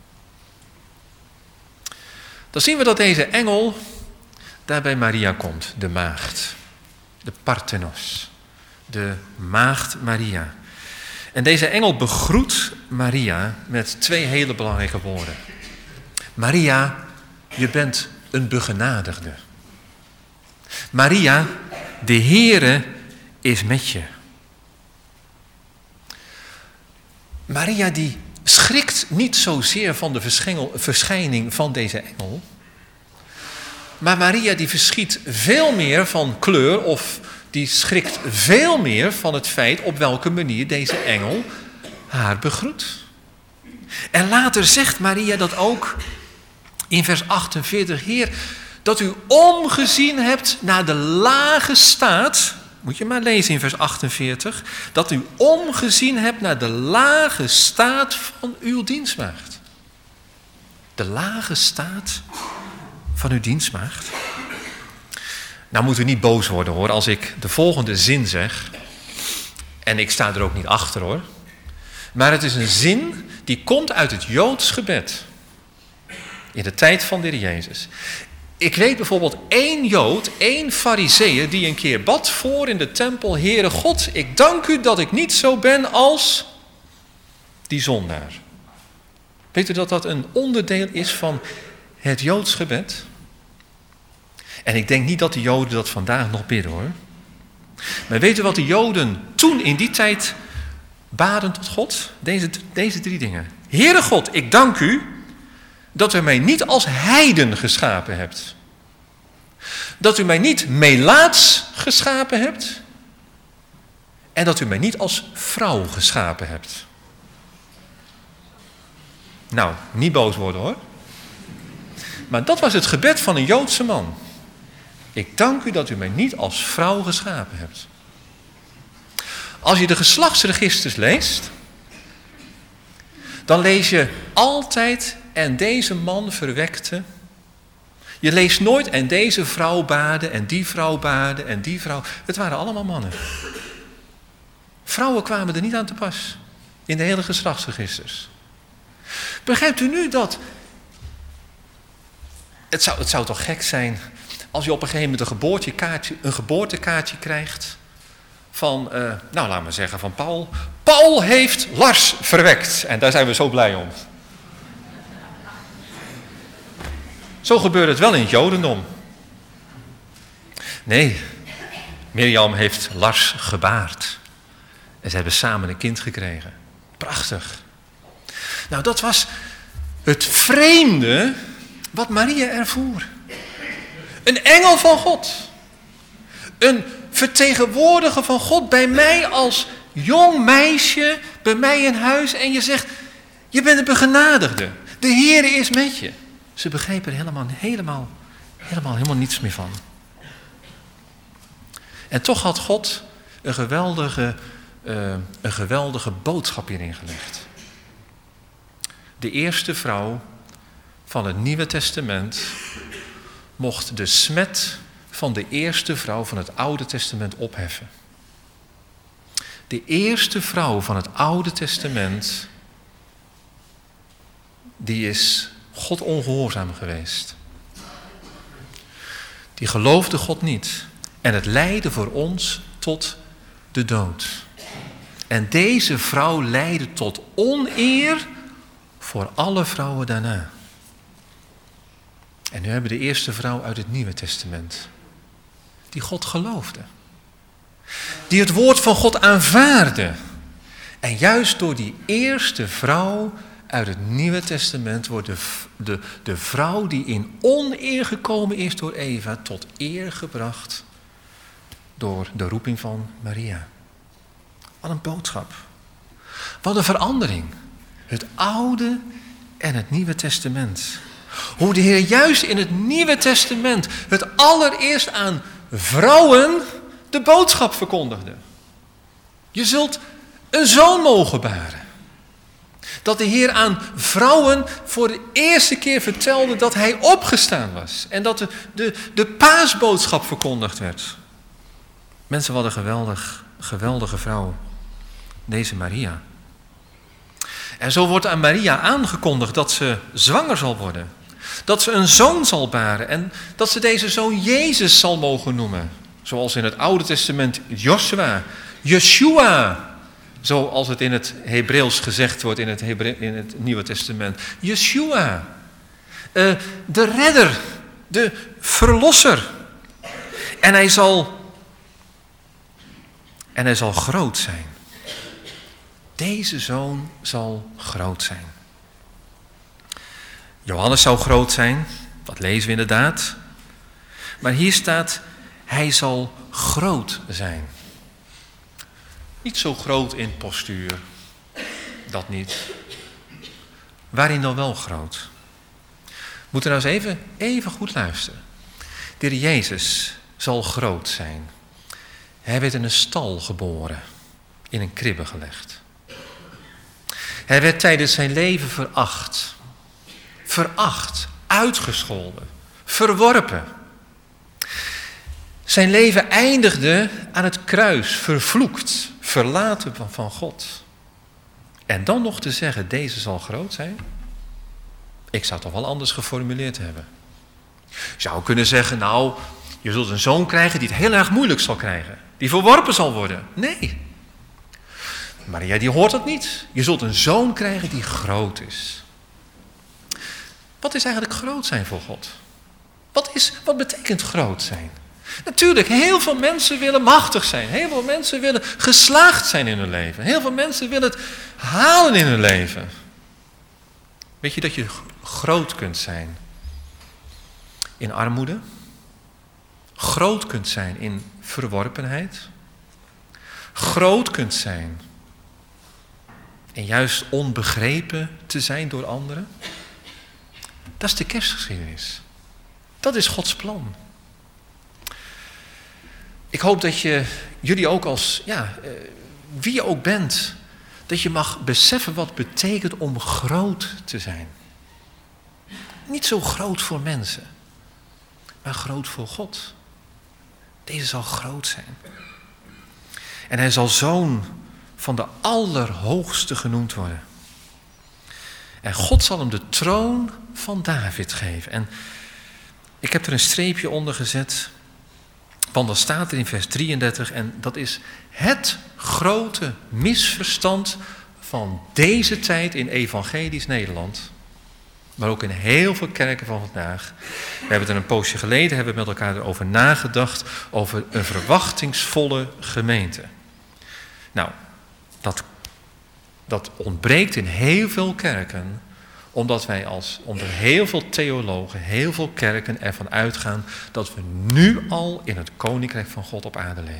Dan zien we dat deze engel daar bij Maria komt, de maagd, de Parthenos, de maagd Maria. En deze engel begroet Maria met twee hele belangrijke woorden. Maria, je bent een begenadigde. Maria, de Heere is met je. Maria die schrikt niet zozeer van de verschijning van deze engel. Maar Maria die verschiet veel meer van kleur of die schrikt veel meer van het feit op welke manier deze engel haar begroet. En later zegt Maria dat ook in vers achtenveertig. Heer, dat u omgezien hebt naar de lage staat. Moet je maar lezen in vers achtenveertig. Dat u omgezien hebt naar de lage staat van uw dienstmaagd. De lage staat van uw dienstmaagd. Nou moet u niet boos worden hoor, als ik de volgende zin zeg. En ik sta er ook niet achter hoor. Maar het is een zin die komt uit het Joods gebed. In de tijd van de Heer Jezus. Ik weet bijvoorbeeld één Jood, één Farizeeër die een keer bad voor in de tempel. Heere God, ik dank u dat ik niet zo ben als die zondaar. Weet u dat dat een onderdeel is van het Joods gebed? En ik denk niet dat de Joden dat vandaag nog bidden hoor. Maar weet u wat de Joden toen in die tijd baden tot God? Deze, deze drie dingen. Heere God, ik dank u dat u mij niet als heiden geschapen hebt. Dat u mij niet melaats geschapen hebt. En dat u mij niet als vrouw geschapen hebt. Nou, niet boos worden hoor. Maar dat was het gebed van een Joodse man. Ik dank u dat u mij niet als vrouw geschapen hebt. Als je de geslachtsregisters leest, dan lees je altijd en deze man verwekte. Je leest nooit en deze vrouw baarde en die vrouw baarde en die vrouw. Het waren allemaal mannen. Vrouwen kwamen er niet aan te pas in de hele geslachtsregisters. Begrijpt u nu dat? Het zou, het zou toch gek zijn als je op een gegeven moment een geboortekaartje, een geboortekaartje krijgt van, uh, nou laat maar zeggen, van Paul. Paul heeft Lars verwekt en daar zijn we zo blij om. Zo gebeurde het wel in het Jodendom. Nee, Mirjam heeft Lars gebaard. En ze hebben samen een kind gekregen. Prachtig. Nou, dat was het vreemde wat Maria ervoer. Een engel van God. Een vertegenwoordiger van God bij mij als jong meisje bij mij in huis en je zegt, je bent een begenadigde. De Heer is met je. Ze begrepen er helemaal, helemaal, helemaal, helemaal niets meer van. En toch had God een geweldige, uh, een geweldige boodschap hierin gelegd. De eerste vrouw van het Nieuwe Testament mocht de smet van de eerste vrouw van het Oude Testament opheffen. De eerste vrouw van het Oude Testament, die is God ongehoorzaam geweest. Die geloofde God niet. En het leidde voor ons tot de dood. En deze vrouw leidde tot oneer voor alle vrouwen daarna. En nu hebben we de eerste vrouw uit het Nieuwe Testament. Die God geloofde. Die het woord van God aanvaarde. En juist door die eerste vrouw uit het Nieuwe Testament wordt de, de, de vrouw die in oneer gekomen is door Eva tot eer gebracht door de roeping van Maria. Wat een boodschap. Wat een verandering. Het Oude en het Nieuwe Testament. Hoe de Heer juist in het Nieuwe Testament het allereerst aan vrouwen de boodschap verkondigde. Je zult een zoon mogen baren. Dat de Heer aan vrouwen voor de eerste keer vertelde dat hij opgestaan was. En dat de, de, de paasboodschap verkondigd werd. Mensen, wat een geweldig, geweldige vrouw. Deze Maria. En zo wordt aan Maria aangekondigd dat ze zwanger zal worden. Dat ze een zoon zal baren. En dat ze deze zoon Jezus zal mogen noemen. Zoals in het Oude Testament Joshua. Yeshua. Zoals het in het Hebreeuws gezegd wordt in het, Hebre- in het Nieuwe Testament. Yeshua. Uh, de redder. De verlosser. En hij zal... En hij zal groot zijn. Deze zoon zal groot zijn. Johannes zou groot zijn. Dat lezen we inderdaad. Maar hier staat, hij zal groot zijn. Niet zo groot in postuur. Dat niet. Waarin dan wel groot? Moeten we nou eens even, even goed luisteren. De Heer Jezus zal groot zijn. Hij werd in een stal geboren. In een kribbe gelegd. Hij werd tijdens zijn leven veracht. Veracht. Uitgescholden. Verworpen. Zijn leven eindigde aan het kruis. Vervloekt. Verlaten van God. En dan nog te zeggen, deze zal groot zijn? Ik zou het toch wel anders geformuleerd hebben. Je zou kunnen zeggen, nou, je zult een zoon krijgen die het heel erg moeilijk zal krijgen. Die verworpen zal worden. Nee. Maria, die hoort dat niet. Je zult een zoon krijgen die groot is. Wat is eigenlijk groot zijn voor God? Wat, is, wat betekent groot zijn? Natuurlijk, heel veel mensen willen machtig zijn. Heel veel mensen willen geslaagd zijn in hun leven. Heel veel mensen willen het halen in hun leven. Weet je dat je groot kunt zijn in armoede? Groot kunt zijn in verworpenheid? Groot kunt zijn en juist onbegrepen te zijn door anderen? Dat is de kerstgeschiedenis. Dat is Gods plan. Ik hoop dat je, jullie ook als, ja, wie je ook bent, dat je mag beseffen wat het betekent om groot te zijn. Niet zo groot voor mensen, maar groot voor God. Deze zal groot zijn. En hij zal zoon van de Allerhoogste genoemd worden. En God zal hem de troon van David geven. En ik heb er een streepje onder gezet. Want dan staat er in vers drieëndertig, en dat is het grote misverstand van deze tijd in evangelisch Nederland. Maar ook in heel veel kerken van vandaag. We hebben het er een poosje geleden, hebben we met elkaar erover nagedacht, over een verwachtingsvolle gemeente. Nou, dat, dat ontbreekt in heel veel kerken, omdat wij als onder heel veel theologen, heel veel kerken ervan uitgaan dat we nu al in het koninkrijk van God op aarde leven.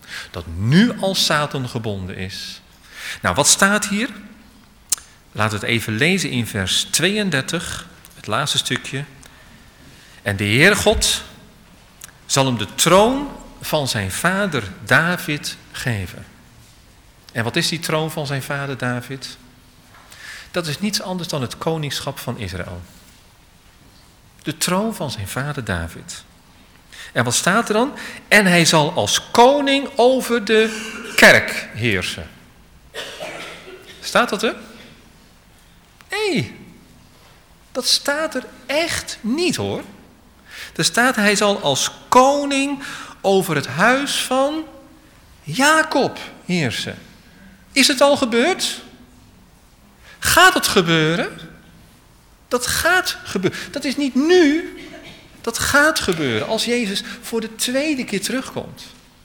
Dat nu al Satan gebonden is. Nou, wat staat hier? Laten we het even lezen in vers tweeëndertig, het laatste stukje. En de Heer God zal hem de troon van zijn vader David geven. En wat is die troon van zijn vader David? Dat is niets anders dan het koningschap van Israël. De troon van zijn vader David. En wat staat er dan? En hij zal als koning over de kerk heersen. Staat dat er? Nee, dat staat er echt niet hoor. Er staat hij zal als koning over het huis van Jacob heersen. Is het al gebeurd? Gaat het gebeuren? Dat gaat gebeuren. Dat is niet nu. Dat gaat gebeuren als Jezus voor de tweede keer terugkomt.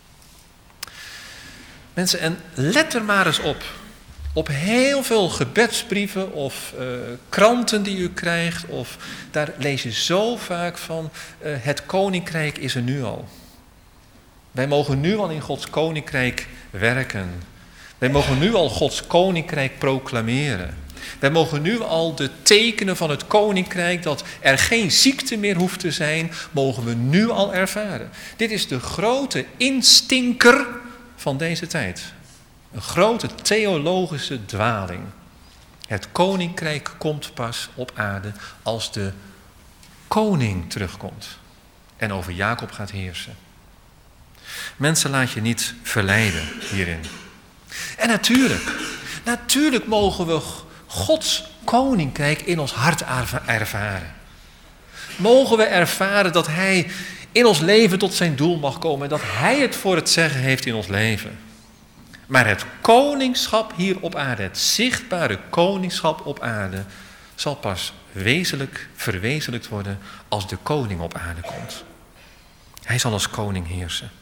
Mensen, en let er maar eens op. Op heel veel gebedsbrieven of uh, kranten die u krijgt. Of daar lees je zo vaak van uh, het koninkrijk is er nu al. Wij mogen nu al in Gods koninkrijk werken. Wij mogen nu al Gods koninkrijk proclameren. Wij mogen nu al de tekenen van het koninkrijk, dat er geen ziekte meer hoeft te zijn, mogen we nu al ervaren. Dit is de grote instinker van deze tijd. Een grote theologische dwaling. Het koninkrijk komt pas op aarde als de koning terugkomt en over Jacob gaat heersen. Mensen, laat je niet verleiden hierin. En natuurlijk, natuurlijk mogen we Gods koninkrijk in ons hart ervaren. Mogen we ervaren dat Hij in ons leven tot zijn doel mag komen en dat Hij het voor het zeggen heeft in ons leven. Maar het koningschap hier op aarde, het zichtbare koningschap op aarde, zal pas wezenlijk verwezenlijkt worden als de koning op aarde komt. Hij zal als koning heersen.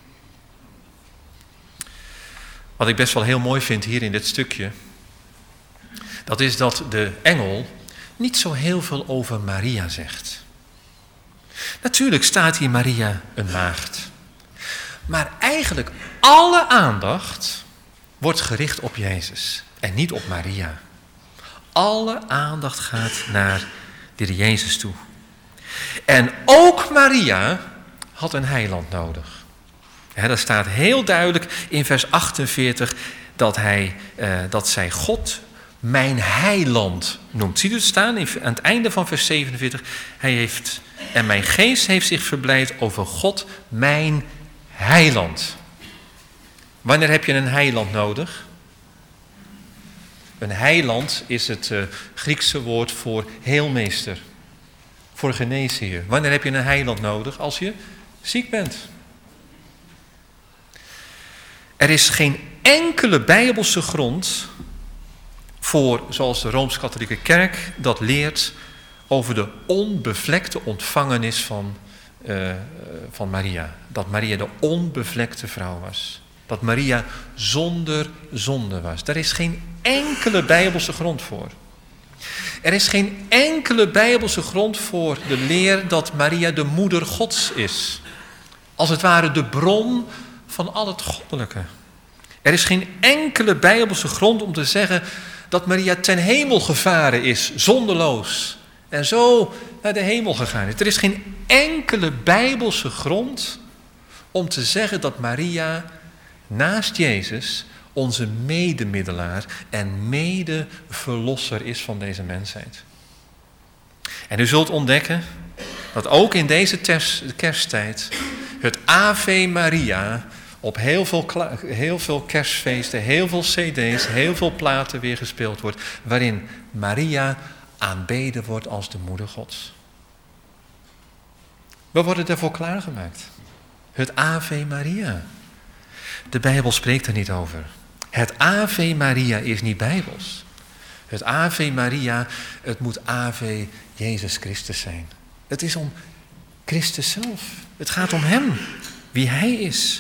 Wat ik best wel heel mooi vind hier in dit stukje, dat is dat de engel niet zo heel veel over Maria zegt. Natuurlijk staat hier Maria een maagd. Maar eigenlijk alle aandacht wordt gericht op Jezus en niet op Maria. Alle aandacht gaat naar de Heer Jezus toe. En ook Maria had een heiland nodig. He, dat staat heel duidelijk in vers achtenveertig dat, hij, uh, dat zij God mijn heiland noemt. Ziet u het staan in, aan het einde van vers zevenenveertig. Hij heeft, en mijn geest heeft zich verblijd over God mijn heiland. Wanneer heb je een heiland nodig? Een heiland is het uh, Griekse woord voor heelmeester. Voor geneesheer. Wanneer heb je een heiland nodig? Als je ziek bent. Er is geen enkele bijbelse grond voor, zoals de Rooms-Katholieke Kerk dat leert, over de onbevlekte ontvangenis van, uh, van Maria. Dat Maria de onbevlekte vrouw was. Dat Maria zonder zonde was. Daar is geen enkele bijbelse grond voor. Er is geen enkele bijbelse grond voor de leer dat Maria de moeder Gods is. Als het ware de bron van al het goddelijke. Er is geen enkele bijbelse grond om te zeggen dat Maria ten hemel gevaren is, zonderloos. En zo naar de hemel gegaan is. Er is geen enkele bijbelse grond om te zeggen dat Maria naast Jezus onze medemiddelaar en medeverlosser is van deze mensheid. En u zult ontdekken dat ook in deze kersttijd het Ave Maria op heel veel, heel veel kerstfeesten, heel veel cd's, heel veel platen weer gespeeld wordt, waarin Maria aanbeden wordt als de moeder Gods. We worden daarvoor klaargemaakt. Het Ave Maria. De Bijbel spreekt er niet over. Het Ave Maria is niet bijbels. Het Ave Maria, het moet Ave Jezus Christus zijn. Het is om Christus zelf. Het gaat om Hem, wie Hij is.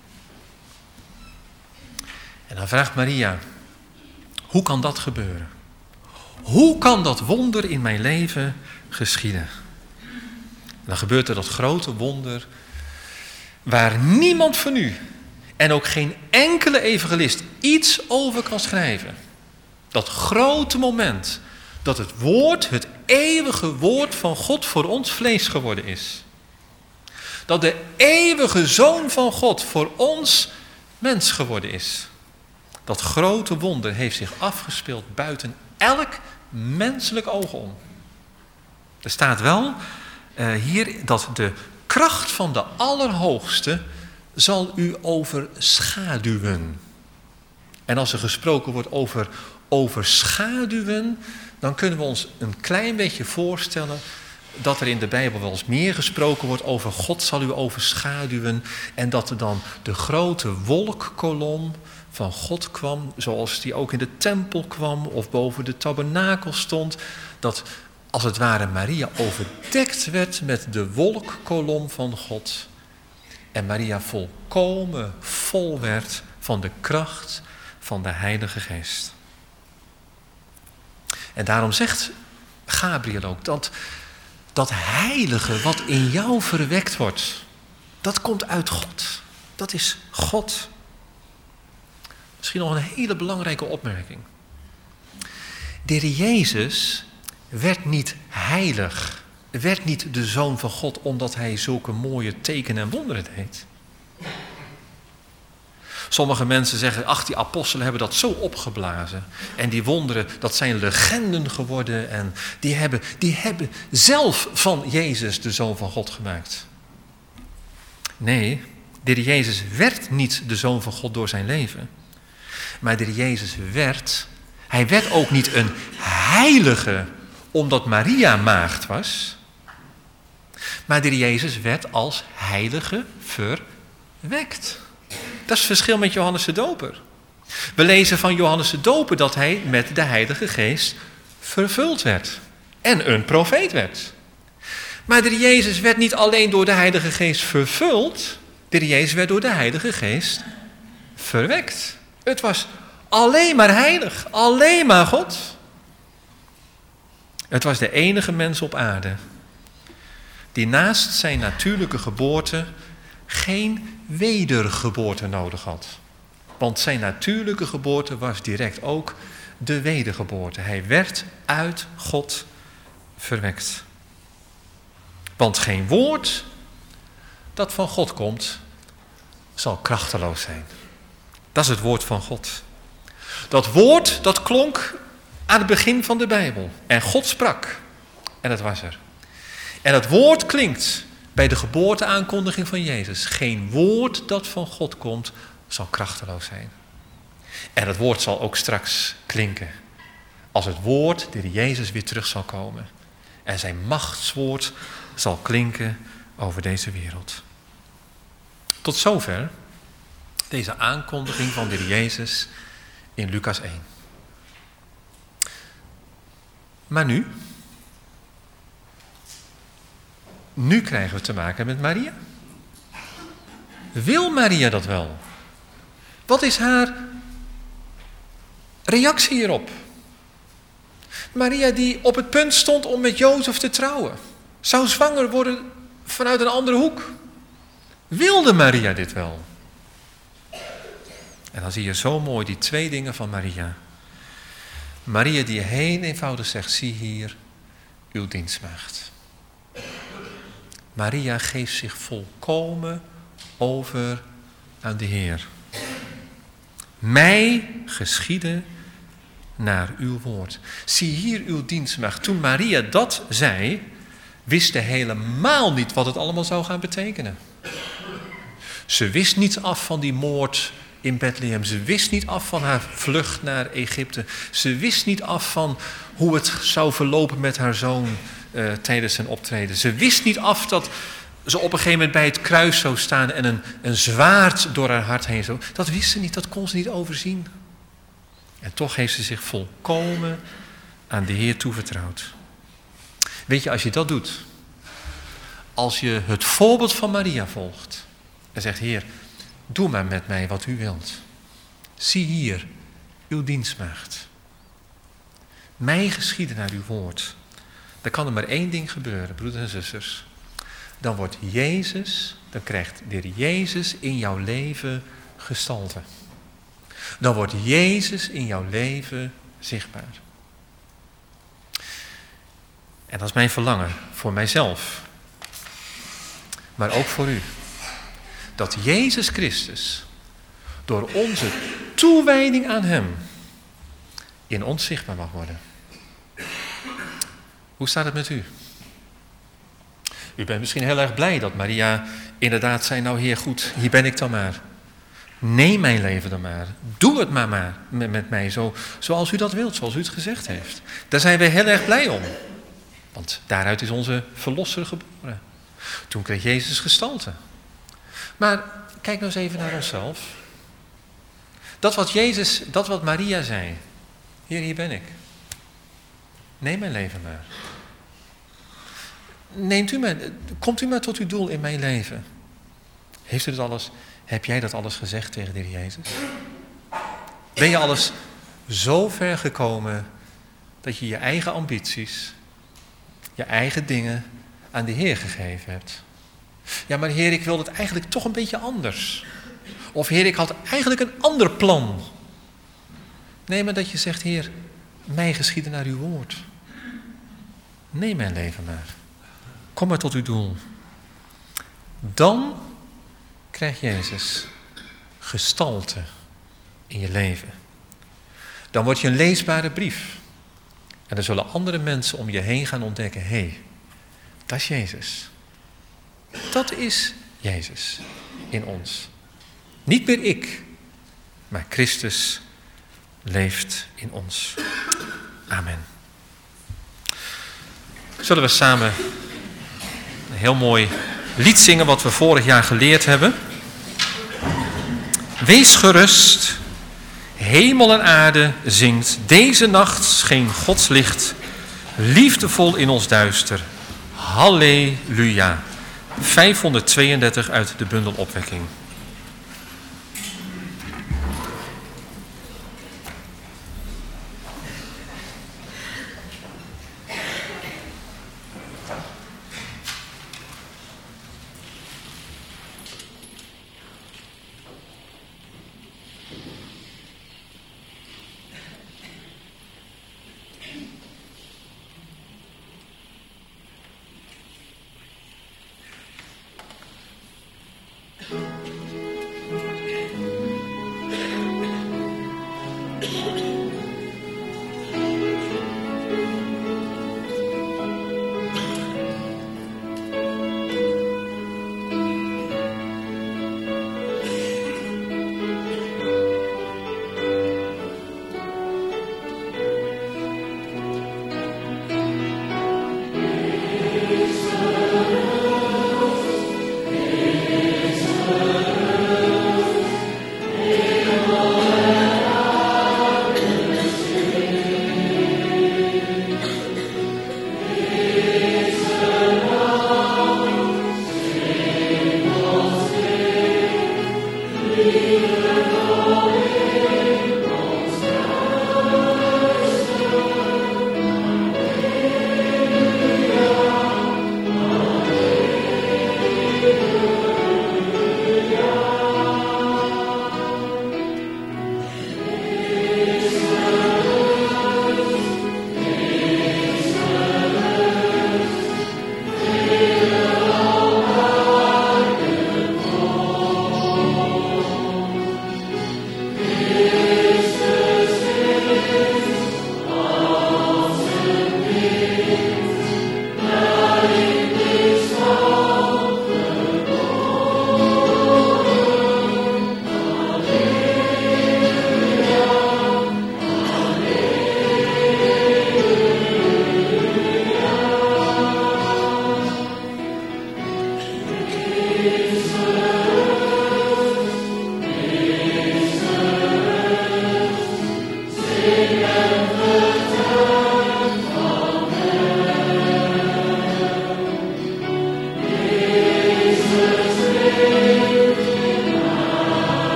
En dan vraagt Maria, hoe kan dat gebeuren? Hoe kan dat wonder in mijn leven geschieden? En dan gebeurt er dat grote wonder waar niemand van u en ook geen enkele evangelist iets over kan schrijven. Dat grote moment dat het woord, het eeuwige woord van God voor ons vlees geworden is. Dat de eeuwige Zoon van God voor ons mens geworden is. Dat grote wonder heeft zich afgespeeld buiten elk menselijk oog om. Er staat wel uh, hier dat de kracht van de Allerhoogste zal u overschaduwen. En als er gesproken wordt over overschaduwen, dan kunnen we ons een klein beetje voorstellen dat er in de Bijbel wel eens meer gesproken wordt over God zal u overschaduwen. En dat er dan de grote wolkkolom van God kwam, zoals die ook in de tempel kwam of boven de tabernakel stond. Dat als het ware Maria overdekt werd met de wolkkolom van God. En Maria volkomen vol werd van de kracht van de Heilige Geest. En daarom zegt Gabriel ook dat dat heilige wat in jou verwekt wordt, dat komt uit God. Dat is God. Misschien nog een hele belangrijke opmerking. De Heer Jezus werd niet heilig, werd niet de Zoon van God omdat hij zulke mooie tekenen en wonderen deed. Sommige mensen zeggen, ach, die apostelen hebben dat zo opgeblazen. En die wonderen, dat zijn legenden geworden. En die hebben, die hebben zelf van Jezus de Zoon van God gemaakt. Nee, de Heer Jezus werd niet de Zoon van God door zijn leven. Maar de Heer Jezus werd, hij werd ook niet een heilige omdat Maria maagd was. Maar de Heer Jezus werd als heilige verwekt. Dat is het verschil met Johannes de Doper. We lezen van Johannes de Doper dat hij met de Heilige Geest vervuld werd. En een profeet werd. Maar de Heer Jezus werd niet alleen door de Heilige Geest vervuld. De Heer Jezus werd door de Heilige Geest verwekt. Het was alleen maar heilig. Alleen maar God. Het was de enige mens op aarde die naast zijn natuurlijke geboorte geen wedergeboorte nodig had. Want zijn natuurlijke geboorte was direct ook de wedergeboorte. Hij werd uit God verwekt. Want geen woord dat van God komt, zal krachteloos zijn. Dat is het woord van God. Dat woord, dat klonk aan het begin van de Bijbel. En God sprak. En het was er. En het woord klinkt bij de geboorteaankondiging van Jezus. Geen woord dat van God komt, zal krachteloos zijn. En het woord zal ook straks klinken. Als het woord, de Jezus, weer terug zal komen. En zijn machtswoord zal klinken over deze wereld. Tot zover deze aankondiging van de Jezus in Lucas één. Maar nu? Nu krijgen we te maken met Maria. Wil Maria dat wel? Wat is haar reactie hierop? Maria die op het punt stond om met Jozef te trouwen. Zou zwanger worden vanuit een andere hoek. Wilde Maria dit wel? En dan zie je zo mooi die twee dingen van Maria. Maria die heel eenvoudig zegt, zie hier uw dienstmaagd. Maria geeft zich volkomen over aan de Heer. Mij geschieden naar uw woord. Zie hier uw dienstmaagd. Toen Maria dat zei, wist ze helemaal niet wat het allemaal zou gaan betekenen. Ze wist niets af van die moord in Bethlehem. Ze wist niet af van haar vlucht naar Egypte. Ze wist niet af van hoe het zou verlopen met haar zoon uh, tijdens zijn optreden. Ze wist niet af dat ze op een gegeven moment bij het kruis zou staan en een, een zwaard door haar hart heen zou. Dat wist ze niet, dat kon ze niet overzien. En toch heeft ze zich volkomen aan de Heer toevertrouwd. Weet je, als je dat doet, als je het voorbeeld van Maria volgt en zegt, Heer, doe maar met mij wat u wilt. Zie hier uw dienstmaagd. Mij geschieden naar uw woord. Dan kan er maar één ding gebeuren, broeders en zusters. Dan wordt Jezus, dan krijgt de Heer Jezus in jouw leven gestalte. Dan wordt Jezus in jouw leven zichtbaar. En dat is mijn verlangen voor mijzelf. Maar ook voor u. Dat Jezus Christus door onze toewijding aan Hem in ons zichtbaar mag worden. Hoe staat het met u? U bent misschien heel erg blij dat Maria inderdaad zei, nou Heer, goed, hier ben ik dan maar. Neem mijn leven dan maar. Doe het maar, maar met, met mij zo, zoals u dat wilt, zoals u het gezegd heeft. Daar zijn we heel erg blij om. Want daaruit is onze verlosser geboren. Toen kreeg Jezus gestalte. Maar kijk nou eens even naar onszelf. Dat wat Jezus, dat wat Maria zei. Heer, hier ben ik. Neem mijn leven maar. Neemt u maar, komt u maar tot uw doel in mijn leven. Heeft u dat alles, heb jij dat alles gezegd tegen de Heer Jezus? Ben je alles zo ver gekomen dat je je eigen ambities, je eigen dingen aan de Heer gegeven hebt? Ja, maar Heer, ik wil het eigenlijk toch een beetje anders. Of Heer, ik had eigenlijk een ander plan. Nee, maar dat je zegt, Heer, mij geschieden naar uw woord. Neem mijn leven maar. Kom maar tot uw doel. Dan krijgt Jezus gestalte in je leven. Dan word je een leesbare brief. En dan zullen andere mensen om je heen gaan ontdekken, hé, hey, dat is Jezus. Dat is Jezus in ons. Niet meer ik, maar Christus leeft in ons. Amen. Zullen we samen een heel mooi lied zingen wat we vorig jaar geleerd hebben. Wees gerust, hemel en aarde zingt, deze nacht scheen Gods licht, liefdevol in ons duister. Halleluja. vijfhonderdtweeëndertig uit de bundel Opwekking.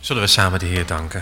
Zullen we samen de Heer danken.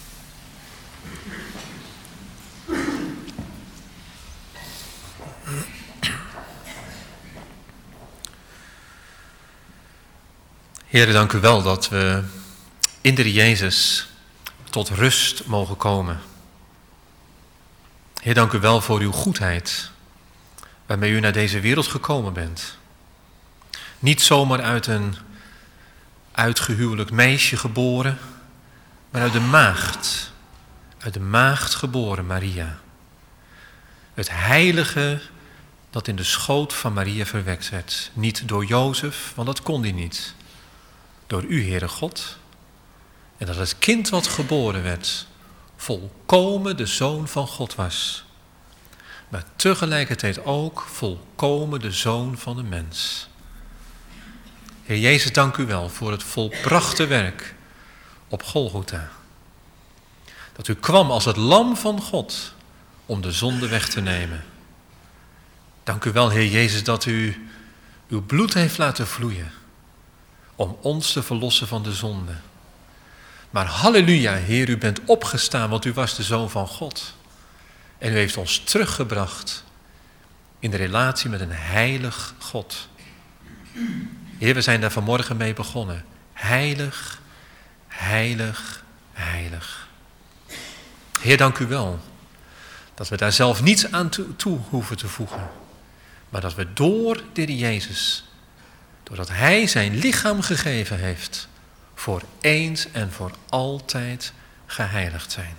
Heer, dank u wel dat we in de Jezus tot rust mogen komen. Heer, dank u wel voor uw goedheid, waarmee u naar deze wereld gekomen bent. Niet zomaar uit een uitgehuwelijk meisje geboren, maar uit de maagd, uit de maagd geboren Maria. Het heilige dat in de schoot van Maria verwekt werd. Niet door Jozef, want dat kon hij niet. Door u, Heere God. En dat het kind wat geboren werd, volkomen de Zoon van God was. Maar tegelijkertijd ook volkomen de Zoon van de mens. Heer Jezus, dank u wel voor het volbrachte werk op Golgotha. Dat u kwam als het lam van God om de zonde weg te nemen. Dank u wel, Heer Jezus, dat u uw bloed heeft laten vloeien om ons te verlossen van de zonde. Maar halleluja, Heer, u bent opgestaan, want u was de Zoon van God. En u heeft ons teruggebracht in de relatie met een heilig God. Heer, we zijn daar vanmorgen mee begonnen. Heilig, heilig, heilig. Heer, dank u wel dat we daar zelf niets aan toe, toe hoeven te voegen. Maar dat we door de Heer Jezus, doordat Hij zijn lichaam gegeven heeft, voor eens en voor altijd geheiligd zijn.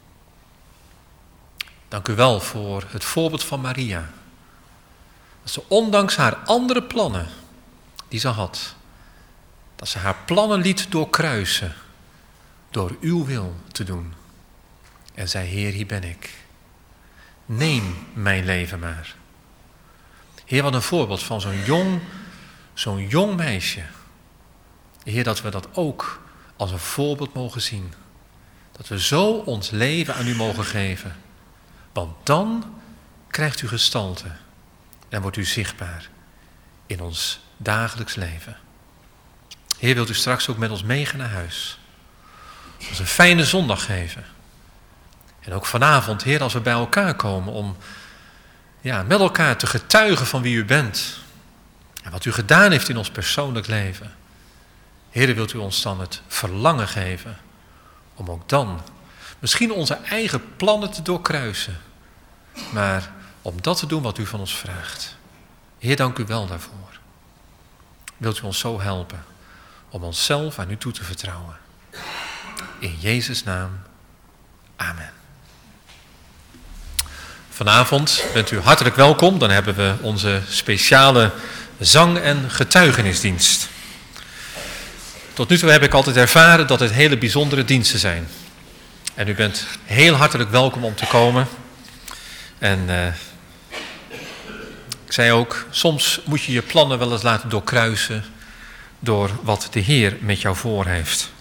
Dank u wel voor het voorbeeld van Maria. Dat ze ondanks haar andere plannen die ze had, dat ze haar plannen liet doorkruisen door uw wil te doen. En zei, Heer, hier ben ik. Neem mijn leven maar. Heer, wat een voorbeeld van zo'n jong, zo'n jong meisje. Heer, dat we dat ook als een voorbeeld mogen zien. Dat we zo ons leven aan u mogen geven. Want dan krijgt u gestalte en wordt u zichtbaar in ons dagelijks leven. Heer, wilt u straks ook met ons meegaan naar huis. Ons een fijne zondag geven. En ook vanavond, Heer, als we bij elkaar komen om ja, met elkaar te getuigen van wie u bent. En wat u gedaan heeft in ons persoonlijk leven. Heer, wilt u ons dan het verlangen geven om ook dan misschien onze eigen plannen te doorkruisen. Maar om dat te doen wat u van ons vraagt. Heer, dank u wel daarvoor. Wilt u ons zo helpen om onszelf aan u toe te vertrouwen. In Jezus' naam. Amen. Vanavond bent u hartelijk welkom. Dan hebben we onze speciale zang- en getuigenisdienst. Tot nu toe heb ik altijd ervaren dat het hele bijzondere diensten zijn. En u bent heel hartelijk welkom om te komen. En uh, ik zei ook, soms moet je je plannen wel eens laten doorkruisen door wat de Heer met jou voor heeft.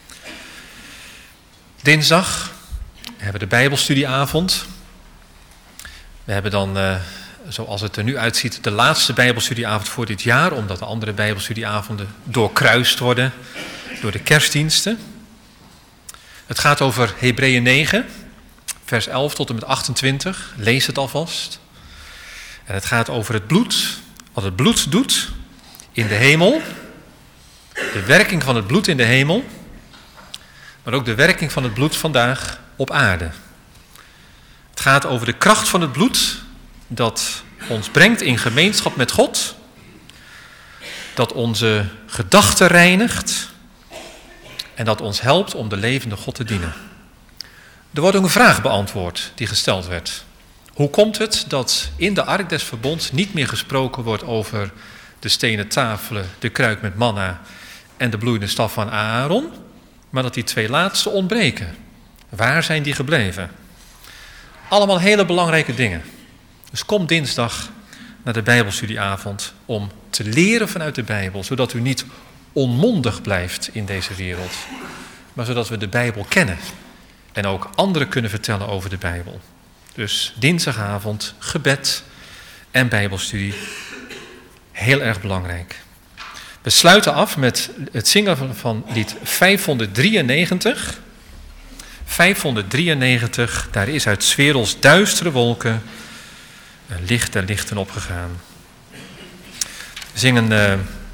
Dinsdag hebben we de Bijbelstudieavond. We hebben dan, uh, zoals het er nu uitziet, de laatste Bijbelstudieavond voor dit jaar, omdat de andere Bijbelstudieavonden doorkruist worden door de kerstdiensten. Het gaat over Hebreeën negen, vers elf tot en met achtentwintig. Lees het alvast. En het gaat over het bloed, wat het bloed doet in de hemel. De werking van het bloed in de hemel. Maar ook de werking van het bloed vandaag op aarde. Het gaat over de kracht van het bloed dat ons brengt in gemeenschap met God. Dat onze gedachten reinigt. En dat ons helpt om de levende God te dienen. Er wordt ook een vraag beantwoord die gesteld werd. Hoe komt het dat in de ark des verbonds niet meer gesproken wordt over de stenen tafelen, de kruik met manna en de bloeiende staf van Aaron, maar dat die twee laatste ontbreken? Waar zijn die gebleven? Allemaal hele belangrijke dingen. Dus kom dinsdag naar de Bijbelstudieavond om te leren vanuit de Bijbel, zodat u niet onmondig blijft in deze wereld, maar zodat we de Bijbel kennen en ook anderen kunnen vertellen over de Bijbel. Dus dinsdagavond, gebed en Bijbelstudie, heel erg belangrijk. We sluiten af met het zingen van, van lied vijfhonderddrieënnegentig. vijfhonderddrieënnegentig, daar is uit 's werelds duistere wolken een licht der lichten opgegaan. We zingen uh,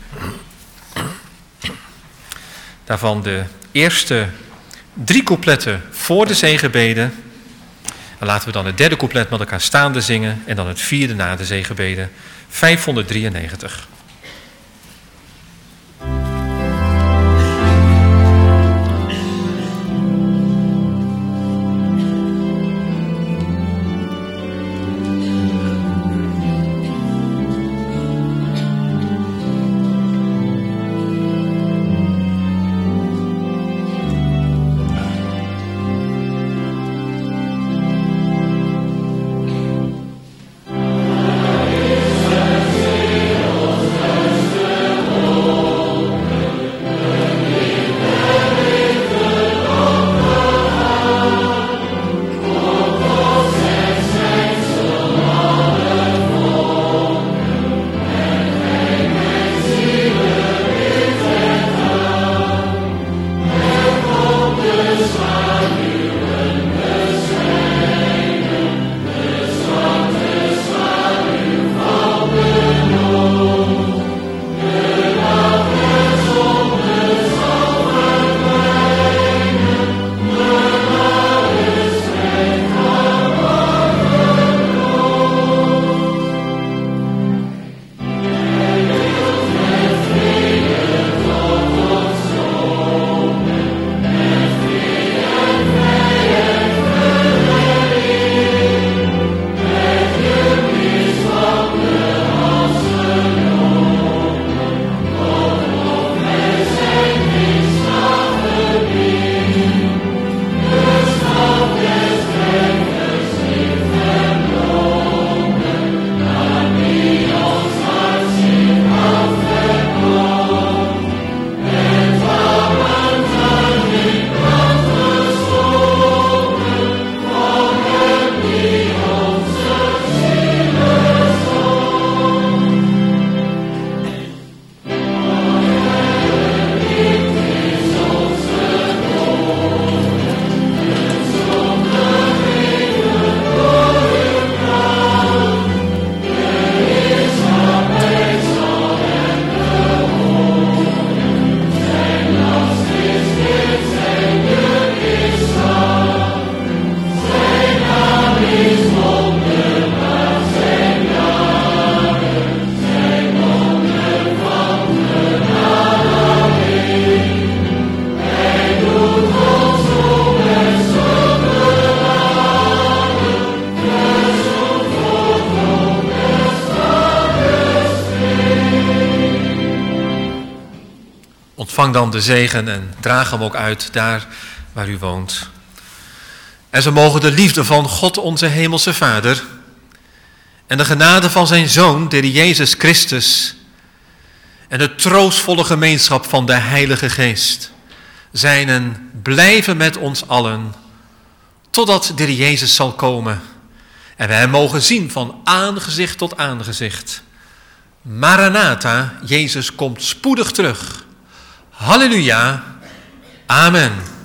daarvan de eerste drie coupletten voor de zegenbeden. En laten we dan het derde couplet met elkaar staande zingen en dan het vierde na de zegenbeden. vijfhonderddrieënnegentig. Ontvang dan de zegen en draag hem ook uit daar waar u woont. En zo mogen de liefde van God onze hemelse Vader en de genade van zijn Zoon, de Heer Jezus Christus, en de troostvolle gemeenschap van de Heilige Geest zijn en blijven met ons allen, totdat de Heer Jezus zal komen en wij hem mogen zien van aangezicht tot aangezicht. Maranatha, Jezus komt spoedig terug. Halleluja, amen.